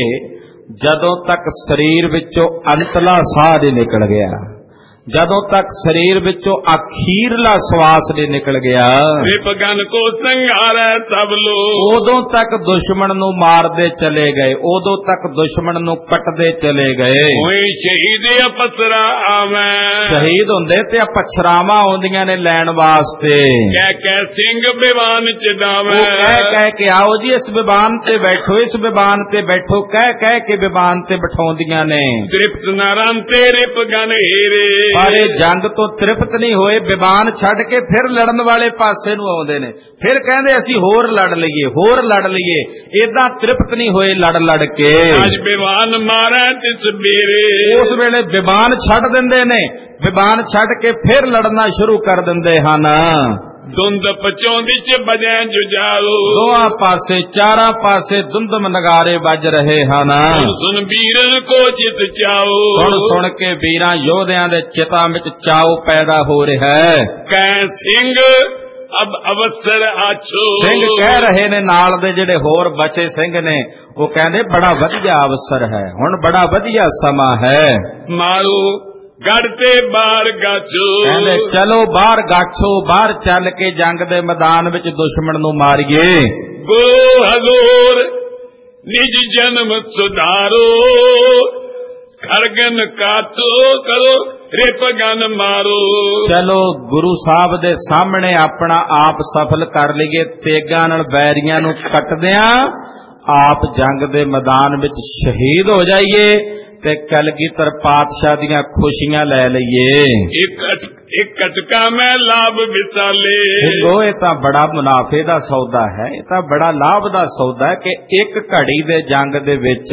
ਜਦੋਂ ਤੱਕ ਸਰੀਰ ਵਿੱਚੋਂ ਅੰਤਲਾ ਸਾਹ ਨਹੀਂ ਨਿਕਲ ਗਿਆ, ਜਦੋਂ ਤੱਕ ਸਰੀਰ ਵਿੱਚੋਂ ਅਖੀਰਲਾ ਸਵਾਸ ਨਹੀਂ ਨਿਕਲ ਗਿਆ। ਰਿਪਗਨ ਕੋ ਸੰਘਾਰੈ ਤਬ ਲੋ। ਉਦੋਂ ਤੱਕ ਦੁਸ਼ਮਣ ਨੂੰ ਮਾਰਦੇ ਚਲੇ ਗਏ, ਉਦੋਂ ਤੱਕ ਦੁਸ਼ਮਣ ਨੂੰ ਕੱਟਦੇ ਚਲੇ ਗਏ। ਕੋਈ ਸ਼ਹੀਦ ਅਪਸਰਾ ਆਵੈ। ਸ਼ਹੀਦ ਹੁੰਦੇ ਤੇ ਅਪਸਰਾਵਾਂ ਆਉਂਦੀਆਂ ਨੇ ਲੈਣ ਵਾਸਤੇ। ਕਹਿ ਕਹਿ ਸਿੰਘ ਬਿਵਾਨ ਚੜਾਵੈ। ਉਹ ਕਹਿ ਕਹਿ ਕੇ ਆਓ ਜੀ ਇਸ ਵਿਵਾਨ ਤੇ ਬੈਠੋ, ਇਸ ਵਿਵਾਨ ਤੇ ਬੈਠੋ, ਕਹਿ ਕਹਿ ਕੇ ਵਿਵਾਨ ਤੇ ਬਿਠਾਉਂਦੀਆਂ ਨੇ। ਤ੍ਰਿਪਤ ਨਰਨ ਤੇ ਰਿਪਗਨ ਹੀਰੇ। ਪਰ ਇਹ ਜੰਗ ਤੋਂ ਤ੍ਰਿਪਤ ਨਹੀਂ ਹੋਏ, ਵਿਵਾਨ ਛੱਡ ਕੇ ਫਿਰ ਲੜਨ ਵਾਲੇ ਪਾਸੇ ਨੂੰ ਆਉਂਦੇ ਨੇ। ਫਿਰ ਕਹਿੰਦੇ ਅਸੀਂ ਹੋਰ ਲੜ ਲਈਏ, ਹੋਰ ਲੜ ਲਈਏ। ਏਦਾਂ ਤ੍ਰਿਪਤ ਨਹੀਂ ਹੋਏ ਲੜ ਲੜ ਕੇ। ਅੱਜ ਵਿਵਾਨ ਮਾਰੈ ਤਿਸ ਬੀਰੇ। ਉਸ ਵੇਲੇ ਵਿਵਾਨ ਛੱਡ ਦਿੰਦੇ ਨੇ, ਵਿਵਾਨ ਛੱਡ ਕੇ ਫਿਰ ਲੜਨਾ ਸ਼ੁਰੂ ਕਰ ਦਿੰਦੇ ਹਨ। ਧੁੰਦ ਪਚੌਂਦੀ ਚ ਬਜੈ ਜੁਝਾਰੂ। ਦੋਹਾਂ ਪਾਸੇ, ਚਾਰਾਂ ਪਾਸੇ ਧੁੰਦਮ ਨਗਾਰੇ ਵੱਜ ਰਹੇ ਹਨ। ਸੁਣ ਵੀਰਨ ਕੋ ਚਿਤ ਚਾਓ। ਸੁਣ ਸੁਣ ਕੇ ਵੀਰਾਂ ਯੋਧਿਆਂ ਦੇ ਚਿਤਾਂ ਵਿੱਚ ਚਾਉ ਪੈਦਾ ਹੋ ਰਿਹਾ ਹੈ। ਕਹਿ ਸਿੰਘ ਅਬ ਅਵਸਰ ਆਛੋ। ਸਿੰਘ ਕਹਿ ਰਹੇ ਨੇ, ਨਾਲ ਦੇ ਜਿਹੜੇ ਹੋਰ ਬਚੇ ਸਿੰਘ ਨੇ, ਉਹ ਕਹਿੰਦੇ ਬੜਾ ਵਧੀਆ ਅਵਸਰ ਹੈ, ਹੁਣ ਬੜਾ ਵਧੀਆ ਸਮਾਂ ਹੈ। ਮਾਰੂ ਗੜ ਤੇ ਬਾਹਰ ਗਾਛੋ। ਕਹਿੰਦੇ ਚਲੋ ਬਾਹਰ ਗਾਛੋ, ਬਾਹਰ ਚੱਲ ਕੇ ਜੰਗ ਦੇ ਮੈਦਾਨ ਵਿੱਚ ਦੁਸ਼ਮਣ ਨੂੰ ਮਾਰੀਏ। ਗੁਰੂ ਹਜ਼ੂਰ ਨਿਜ ਜਨਮ ਸੁਧਾਰੋ। ਖਰਗਨ ਕਾਤੋ ਕਰੋ ਰਿਪਗਨ ਮਾਰੋ। ਚਲੋ ਗੁਰੂ ਸਾਹਿਬ ਦੇ ਸਾਹਮਣੇ ਆਪਣਾ ਆਪ ਸਫਲ ਕਰ ਲਈਏ, ਤੇਗਾਂ ਨਾਲ ਬੈਰੀਆਂ ਨੂੰ ਕੱਟਦਿਆਂ ਆਪ ਜੰਗ ਦੇ ਮੈਦਾਨ ਵਿੱਚ ਸ਼ਹੀਦ ਹੋ ਜਾਈਏ ਤੇ ਕਲਗੀਧਰ ਪਾਤਸ਼ਾਹ ਦੀਆਂ ਖੁਸ਼ੀਆਂ ਲੈ ਲਈਏ। ਇੱਕ ਇੱਕ ਕਟਕਾ ਮੈਂ ਲਾਭ ਵਿਸਾਲੇ। ਸਿੰਘੋ ਇਹ ਤਾਂ ਬੜਾ ਮੁਨਾਫੇ ਦਾ ਸੌਦਾ ਹੈ, ਇਹ ਤਾਂ ਬੜਾ ਲਾਭ ਦਾ ਸੌਦਾ ਹੈ ਕਿ ਇੱਕ ਘੜੀ ਦੇ ਜੰਗ ਦੇ ਵਿੱਚ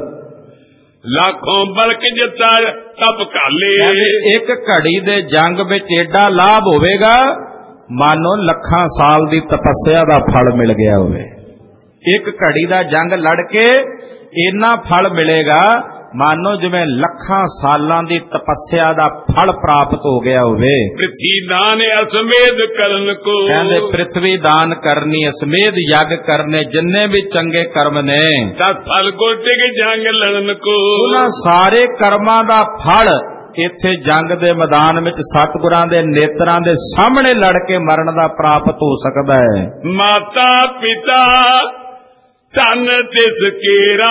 ਲੱਖੋਂ ਬਲਕ ਜਿੱਤਾ ਤਪ ਕਾਲੇ। ਇੱਕ ਘੜੀ ਦੇ ਜੰਗ ਵਿੱਚ ਏਡਾ ਲਾਭ ਹੋਵੇਗਾ ਮਾਨੋ ਲੱਖਾਂ ਸਾਲ ਦੀ ਤਪੱਸਿਆ ਦਾ ਫਲ ਮਿਲ ਗਿਆ ਹੋਵੇ। ਇੱਕ ਘੜੀ ਦਾ ਜੰਗ ਲੜ ਕੇ ਇੰਨਾ ਫਲ ਮਿਲੇਗਾ ਮਾਨੋ ਜਿਵੇਂ ਲੱਖਾਂ ਸਾਲਾਂ ਦੀ ਤਪੱਸਿਆ ਦਾ ਫਲ ਪ੍ਰਾਪਤ ਹੋ ਗਿਆ ਹੋਵੇ। ਪ੍ਰਿਥੀ ਦਾਨ ਅਸਮੇਧ ਕਰਨ ਕੋ। ਕਹਿੰਦੇ ਪ੍ਰਿਥਵੀ ਦਾਨ ਕਰਨੀ, ਅਸਮੇਧ ਯੱਗ ਕਰਨੇ, ਜਿੰਨੇ ਵੀ ਚੰਗੇ ਕਰਮ ਨੇ। ਦਸ ਫਲ ਗੋਟੇ ਕੇ ਜੰਗ ਲੜਨ ਕੋ। ਉਹਨਾਂ ਸਾਰੇ ਕਰਮਾਂ ਦਾ ਫਲ ਇੱਥੇ ਜੰਗ ਦੇ ਮੈਦਾਨ ਵਿੱਚ ਸਤਿਗੁਰਾਂ ਦੇ ਨੇਤਰਾਂ ਦੇ ਸਾਹਮਣੇ ਲੜ ਕੇ ਮਰਨ ਦਾ ਪ੍ਰਾਪਤ ਹੋ ਸਕਦਾ ਹੈ। ਮਾਤਾ ਪਿਤਾ ਧਨ ਤਿਸ ਕੇਰਾ।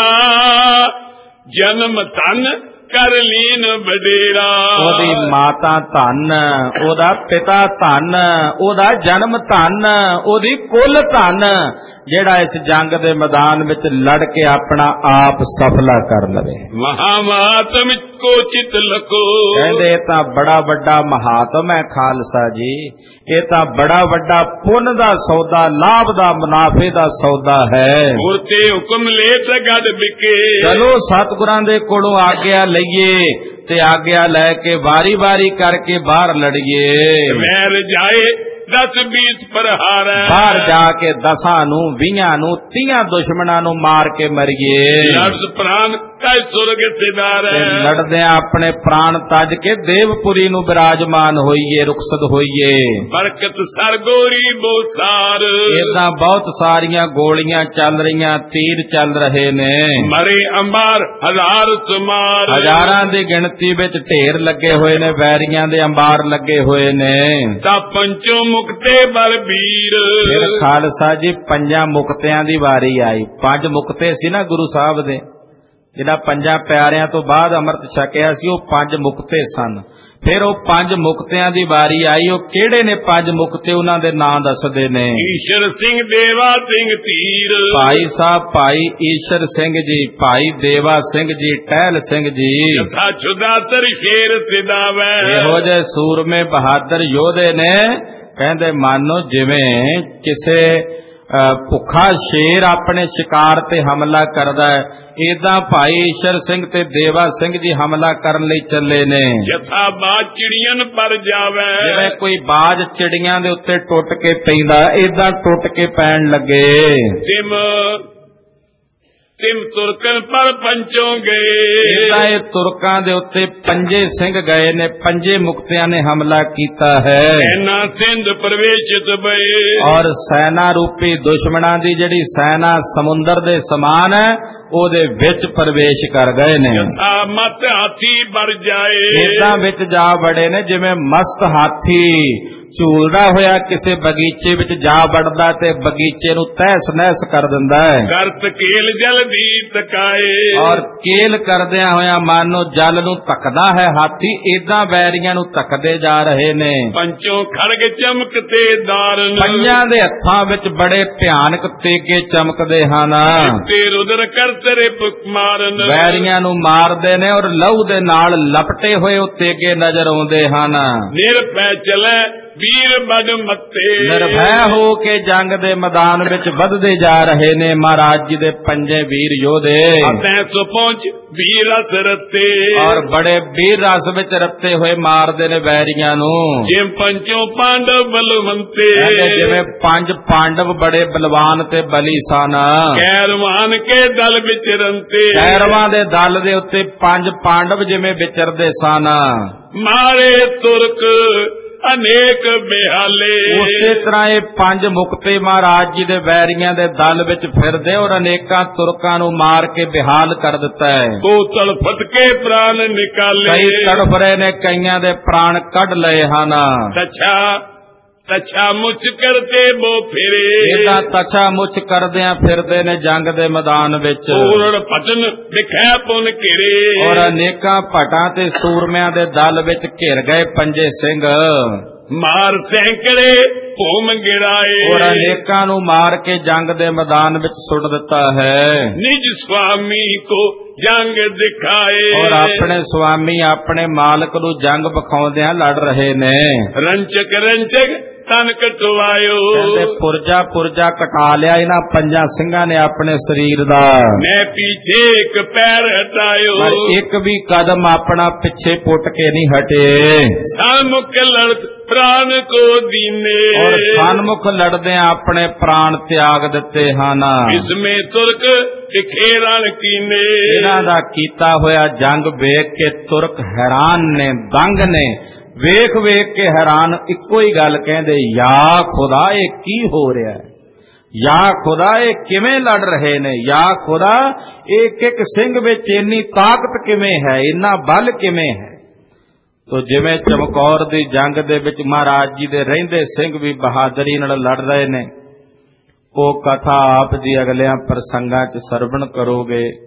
ਜਨਮ ਧਨ ਕਰ ਲੀਨ ਵਡੇਰਾ। ਉਹਦੀ ਮਾਤਾ ਧਨ, ਉਹਦਾ ਪਿਤਾ ਧਨ, ਉਹਦਾ ਜਨਮ ਧਨ, ਉਹਦੀ ਕੁੱਲ ਧਨ, ਜਿਹੜਾ ਇਸ ਜੰਗ ਦੇ ਮੈਦਾਨ ਵਿੱਚ ਲੜ ਕੇ ਆਪਣਾ ਆਪ ਸਫਲਾ ਕਰ ਲਵੇ। ਮਹਾਮਾਤਮ ਕੋ ਚਿਤ ਲਕੋ। ਕਹਿੰਦੇ ਇਹ ਤਾਂ ਬੜਾ ਵੱਡਾ ਮਹਾਤਮ ਹੈ ਖਾਲਸਾ ਜੀ, ਇਹ ਤਾਂ ਬੜਾ ਵੱਡਾ ਪੁੰਨ ਦਾ ਸੌਦਾ, ਲਾਭ ਦਾ, ਮੁਨਾਫੇ ਦਾ ਸੌਦਾ ਹੈ। ਗੁਰਤੇ ਹੁਕਮ ਲੈ ਤੇ ਗੱਡ ਵਿਕੇ। ਚਲੋ ਸਤਿਗੁਰਾਂ ਦੇ ਕੋਲੋਂ ਆਗਿਆ ਲਈਏ ਤੇ ਆਗਿਆ ਲੈ ਕੇ ਵਾਰੀ ਵਾਰੀ ਕਰਕੇ ਬਾਹਰ ਲੜੀਏ। ਵੈਰ ਜਾਏ ਦਸ ਬੀਸ ਪ੍ਰਹਾਰ। ਬਾਹਰ ਜਾ ਕੇ ਦਸਾਂ ਨੂੰ, ਵੀਹਾਂ ਨੂੰ, ਤੀਹਾਂ ਦੁਸ਼ਮਣਾਂ ਨੂੰ ਮਾਰ ਕੇ ਮਰੀਏ। ਲਫ਼ਜ਼ ਪ੍ਰਾਨ ਤੈ ਸੁਰਗ ਸਿਦਾਰੈ। ਤੇ ਲੜਦਿਆਂ ਆਪਣੇ ਪ੍ਰਾਣ ਤਜ ਕੇ ਦੇਵਪੁਰੀ ਨੂੰ ਬਿਰਾਜਮਾਨ ਹੋਈਏ, ਰੁਖਸਤ ਹੋਈਏ। ਬਰਕਤ ਸਰਗੋਰੀ ਬੋਸਾਰ, ਏਦਾਂ ਬਹੁਤ ਸਾਰੀਆਂ ਗੋਲੀਆਂ ਚੱਲ ਰਹੀਆਂ, ਤੀਰ ਚੱਲ ਰਹੇ ਨੇ। ਮਰੇ ਅੰਬਾਰ ਹਜ਼ਾਰ ਸੁਮਾਰ, ਹਜ਼ਾਰਾਂ ਦੀ ਗਿਣਤੀ ਵਿੱਚ ਢੇਰ ਲੱਗੇ ਹੋਏ ਨੇ, ਵੈਰੀਆਂ ਦੇ ਅੰਬਾਰ ਲੱਗੇ ਹੋਏ ਨੇ। ਤਾਂ ਪੰਚੋ ਮੁਕਤੇ ਬਲਬੀਰ, ਫਿਰ ਖਾਲਸਾ ਜੀ ਪੰਜਾਂ ਮੁਕਤਿਆਂ ਦੀ ਵਾਰੀ ਆਈ। ਪੰਜ ਮੁਕਤੇ ਸੀ ਨਾ ਗੁਰੂ ਸਾਹਿਬ ਦੇ, ਜਿਹੜਾ ਪੰਜਾਂ ਪਿਆਰਿਆਂ ਤੋਂ ਬਾਅਦ ਅੰਮ੍ਰਿਤ ਛਕਿਆ ਸੀ, ਉਹ ਪੰਜ ਮੁਕਤੇ ਸਨ। ਫਿਰ ਉਹ ਪੰਜ ਮੁਕਤਿਆਂ ਦੀ ਵਾਰੀ ਆਈ। ਉਹ ਕਿਹੜੇ ਨੇ ਪੰਜ ਮੁਕਤੇ, ਉਹਨਾਂ ਦੇ ਨਾਂ ਦੱਸਦੇ ਨੇ। ਈਸ਼ਰ ਸਿੰਘ, ਦੇਵਾ ਸਿੰਘ ਧੀਰ, ਭਾਈ ਸਾਹਿਬ ਭਾਈ ਈਸ਼ਰ ਸਿੰਘ ਜੀ, ਭਾਈ ਦੇਵਾ ਸਿੰਘ ਜੀ, ਟਹਿਲ ਸਿੰਘ ਜੀ। ਜਥਾ ਛੁਦਾਤਰ ਸ਼ੇਰ ਸਿਦਾਵੈ, ਇਹੋ ਜਿਹੇ ਸੂਰਮੇ ਬਹਾਦਰ ਯੋਧੇ ਨੇ। ਕਹਿੰਦੇ ਮਾਨੋ ਜਿਵੇਂ ਕਿਸੇ ਭੁੱਖਾ ਸ਼ੇਰ ਆਪਣੇ ਸ਼ਿਕਾਰ ਤੇ ਹਮਲਾ ਕਰਦਾ ਹੈ, ਏਦਾਂ ਭਾਈ ਈਸ਼ਰ ਸਿੰਘ ਤੇ ਦੇਵਾ ਸਿੰਘ ਜੀ ਹਮਲਾ ਕਰਨ ਲਈ ਚੱਲੇ ਨੇ। ਜਥਾ ਬਾਜ ਚਿੜੀਆਂ ਪਰ ਜਾਵੇ, ਜਿਵੇਂ ਕੋਈ ਬਾਜ ਚਿੜੀਆਂ ਦੇ ਉੱਤੇ ਟੁੱਟ ਕੇ ਪੈਂਦਾ, ਏਦਾਂ ਟੁੱਟ ਕੇ ਪੈਣ ਲੱਗੇ। ਤਿਮ ਤਿਮ ਤੁਰਕਨ ਪਰ ਪੰਚੋਂ ਗਏ, ਏਦਾਂ ਇਹ ਤੁਰਕਾਂ ਦੇ ਉੱਤੇ ਪੰਜੇ ਸਿੰਘ ਗਏ ਨੇ, ਪੰਜੇ ਮੁਕਤਿਆਂ ਨੇ ਹਮਲਾ ਕੀਤਾ ਹੈ। ਸੈਨਾ ਸਿੰਧ ਪ੍ਰਵੇਸ਼ਿਤ ਬਏ, ਔਰ ਸੈਨਾ ਰੂਪੀ ਦੁਸ਼ਮਣਾਂ ਦੀ ਜਿਹੜੀ ਸੈਨਾ ਸਮੁੰਦਰ ਦੇ ਸਮਾਨ ਹੈ, ਉਹਦੇ ਵਿੱਚ ਪ੍ਰਵੇਸ਼ ਕਰ ਗਏ ਨੇ। ਜਥਾ ਮਤ ਹਾਥੀ ਬਰ ਜਾਏ, ਏਦਾਂ ਵਿੱਚ ਜਾ ਵੜੇ ਨੇ ਜਿਵੇਂ ਮਸਤ ਹਾਥੀ ਝੂਲਦਾ ਹੋਇਆ ਕਿਸੇ ਬਗੀਚੇ ਵਿੱਚ ਜਾ ਵੜਦਾ ਤੇ ਬਗੀਚੇ ਨੂੰ ਤਹਿਸ ਨਹਿਸ ਕਰ ਦਿੰਦਾ ਹੈ। ਕਰਤ ਕੇਲ ਜਲ ਦੀ ਤਕਾਏ, ਔਰ ਕੇਲ ਕਰਦਿਆਂ ਹੋਇਆ ਮਾਨੋ ਜਲ ਨੂੰ ਧੱਕਦਾ ਹੈ ਹਾਥੀ, ਏਦਾਂ ਵੈਰੀਆਂ ਨੂੰ ਧੱਕਦੇ ਜਾ ਰਹੇ ਨੇ। ਪੰਚੋਂ ਖੜਗ ਚਮਕਤੇ ਦਾਰਨ, ਪੰਜਾਂ ਦੇ ਹੱਥਾਂ ਵਿੱਚ ਬੜੇ ਭਿਆਨਕ ਤੇਗੇ ਚਮਕਦੇ ਹਨ। ਤੇ ਰੁਦਰ ਕਰਤ ਰਿਪ ਮਾਰਨ, ਵੈਰੀਆਂ ਨੂੰ ਮਾਰਦੇ ਨੇ ਔਰ ਲਹੂ ਦੇ ਨਾਲ ਲਪਟੇ ਹੋਏ ਉਹ ਤੇਗੇ ਨਜ਼ਰ ਆਉਂਦੇ ਹਨ। ਨਿਰਭੈ ਚਲੇ ਵੀਰ ਬੜ ਮੱਤੇ, ਨਿਰਭੈ ਹੋ ਕੇ ਜੰਗ ਦੇ ਮੈਦਾਨ ਵਿੱਚ ਵੱਧਦੇ ਜਾ ਰਹੇ ਨੇ ਮਹਾਰਾਜ ਜੀ ਦੇ ਪੰਜੇ ਵੀਰ ਯੋਧੇ। ਤੈਂ ਸੋ ਪਹੁੰਚ ਵੀਰ ਰਸ ਰਤੇ, ਔਰ ਬੜੇ ਵੀਰ ਰਸ ਵਿੱਚ ਰੱਤੇ ਹੋਏ ਮਾਰਦੇ ਨੇ ਵੈਰੀਆਂ ਨੂੰ। ਜਿਵੇਂ ਪੰਚੋਂ ਪਾਂਡਵ ਬਲਵੰਤੇ, ਜਿਵੇਂ ਪੰਜ ਪਾਂਡਵ ਬੜੇ ਬਲਵਾਨ ਤੇ ਬਲੀ ਸਨ। ਕੈਰਵਾਨ ਕੇ ਦਲ ਵਿਚਰੰਤੇ, ਕੈਰਵਾਂ ਦੇ ਦਲ ਦੇ ਉੱਤੇ ਪੰਜ ਪਾਂਡਵ ਜਿਵੇਂ ਵਿਚਰਦੇ ਸਨ। ਮਾਰੇ ਤੁਰਕ ਅਨੇਕ ਬਿਹਾਲੇ, ਉਸੇ ਤਰ੍ਹਾਂ ਇਹ ਪੰਜ ਮੁਕਤੇ ਮਹਾਰਾਜ ਜੀ ਦੇ ਵੈਰੀਆਂ ਦੇ ਦਲ ਵਿੱਚ ਫਿਰਦੇ ਔਰ ਅਨੇਕਾਂ ਤੁਰਕਾਂ ਨੂੰ ਮਾਰ ਕੇ ਬਿਹਾਲ ਕਰ ਦਿੱਤਾ ਹੈ। ਕੋ ਤੜਫਤ ਕੇ ਪ੍ਰਾਣ ਨਿਕਾਲੇ, ਕਈ ਤੜਫ ਰਹੇ ਨੇ, ਕਈਆਂ ਦੇ ਪ੍ਰਾਣ ਕੱਢ ਲਏ ਹਨ। ਤਛਾ ਤਛਾ ਮੁੱਚ ਕਰਤੇ ਬੋ ਫਿਰੇ, ਇਹਦਾ ਤਛਾ ਮੁੱਚ ਕਰਦਿਆਂ ਫਿਰਦੇ ਨੇ ਜੰਗ ਦੇ ਮੈਦਾਨ ਵਿੱਚ। ਪੂਰਨ ਪਟਨ ਦਿਖੈ ਪੁਨ ਘਿਰੇ, ਔਰ ਅਨੇਕਾਂ ਭਟਾਂ ਤੇ ਸੂਰਮਿਆਂ ਦੇ ਦਲ ਵਿੱਚ ਘਿਰ ਗਏ ਪੰਜੇ ਸਿੰਘ। ਮਾਰ ਸੈਂਕੜੇ ਭੂਮ ਗਿਰਾਏ, ਔਰ ਅਨੇਕਾਂ ਨੂੰ ਮਾਰ ਕੇ ਜੰਗ ਦੇ ਮੈਦਾਨ ਵਿੱਚ ਸੁੱਟ ਦਿੱਤਾ ਹੈ। ਨਿਜ ਸੁਆਮੀ ਕੋ ਜੰਗ ਦਿਖਾਏ, ਔਰ ਆਪਣੇ ਸੁਆਮੀ ਆਪਣੇ ਮਾਲਕ ਨੂੰ ਜੰਗ ਵਿਖਾਉਂਦਿਆਂ ਲੜ ਰਹੇ ਨੇ। ਰੰਚਕ ਰੰਚਕ ਤਨ ਕਟਵਾਇਓ, ਕਹਿੰਦੇ ਪੁਰਜਾ ਪੁਰਜਾ ਕਟਾ ਲਿਆ ਇਹਨਾਂ ਪੰਜਾਂ ਸਿੰਘਾਂ ਨੇ ਆਪਣੇ ਸਰੀਰ ਦਾ। ਮੈਂ ਪਿੱਛੇ ਇੱਕ ਪੈਰ ਹਟਾਇਓ, ਪਰ ਇੱਕ ਵੀ ਕਦਮ ਆਪਣਾ ਪਿੱਛੇ ਪੁੱਟ ਕੇ ਨਹੀਂ ਹਟੇ। ਸਨਮੁਖ ਲੜਤ ਪ੍ਰਾਣ ਕੋ ਦੀਨੇ, ਔਰ ਸਨਮੁਖ ਲੜਦੇ ਆਪਣੇ ਪ੍ਰਾਣ ਤਿਆਗ ਦਿੱਤੇ ਹਨ। ਇਸਮੇ ਤੁਰਕ ਖੇਰਨ ਕੀਨੇ, ਇਹਨਾਂ ਦਾ ਕੀਤਾ ਹੋਇਆ ਜੰਗ ਵੇਖ ਕੇ ਤੁਰਕ ਹੈਰਾਨ ਨੇ, ਦੰਗ ਨੇ। ਵੇਖ ਵੇਖ ਕੇ ਹੈਰਾਨ ਇੱਕੋ ਹੀ ਗੱਲ ਕਹਿੰਦੇ, ਯਾ ਖੁਦਾ ਇਹ ਕੀ ਹੋ ਰਿਹਾ ਹੈ, ਯਾ ਖੁਦਾ ਇਹ ਕਿਵੇਂ ਲੜ ਰਹੇ ਨੇ, ਯਾ ਖੁਦਾ ਇੱਕ ਇੱਕ ਸਿੰਘ ਵਿੱਚ ਇੰਨੀ ਤਾਕਤ ਕਿਵੇਂ ਹੈ, ਇੰਨਾ ਬਲ ਕਿਵੇਂ ਹੈ। ਤੋ ਜਿਵੇਂ ਚਮਕੌਰ ਦੀ ਜੰਗ ਦੇ ਵਿੱਚ ਮਹਾਰਾਜ ਜੀ ਦੇ ਰਹਿੰਦੇ ਸਿੰਘ ਵੀ ਬਹਾਦਰੀ ਨਾਲ ਲੜ ਰਹੇ ਨੇ, ਉਹ ਕਥਾ ਆਪ ਜੀ ਅਗਲਿਆਂ ਪ੍ਰਸੰਗਾਂ 'ਚ ਸਰਵਣ ਕਰੋਗੇ।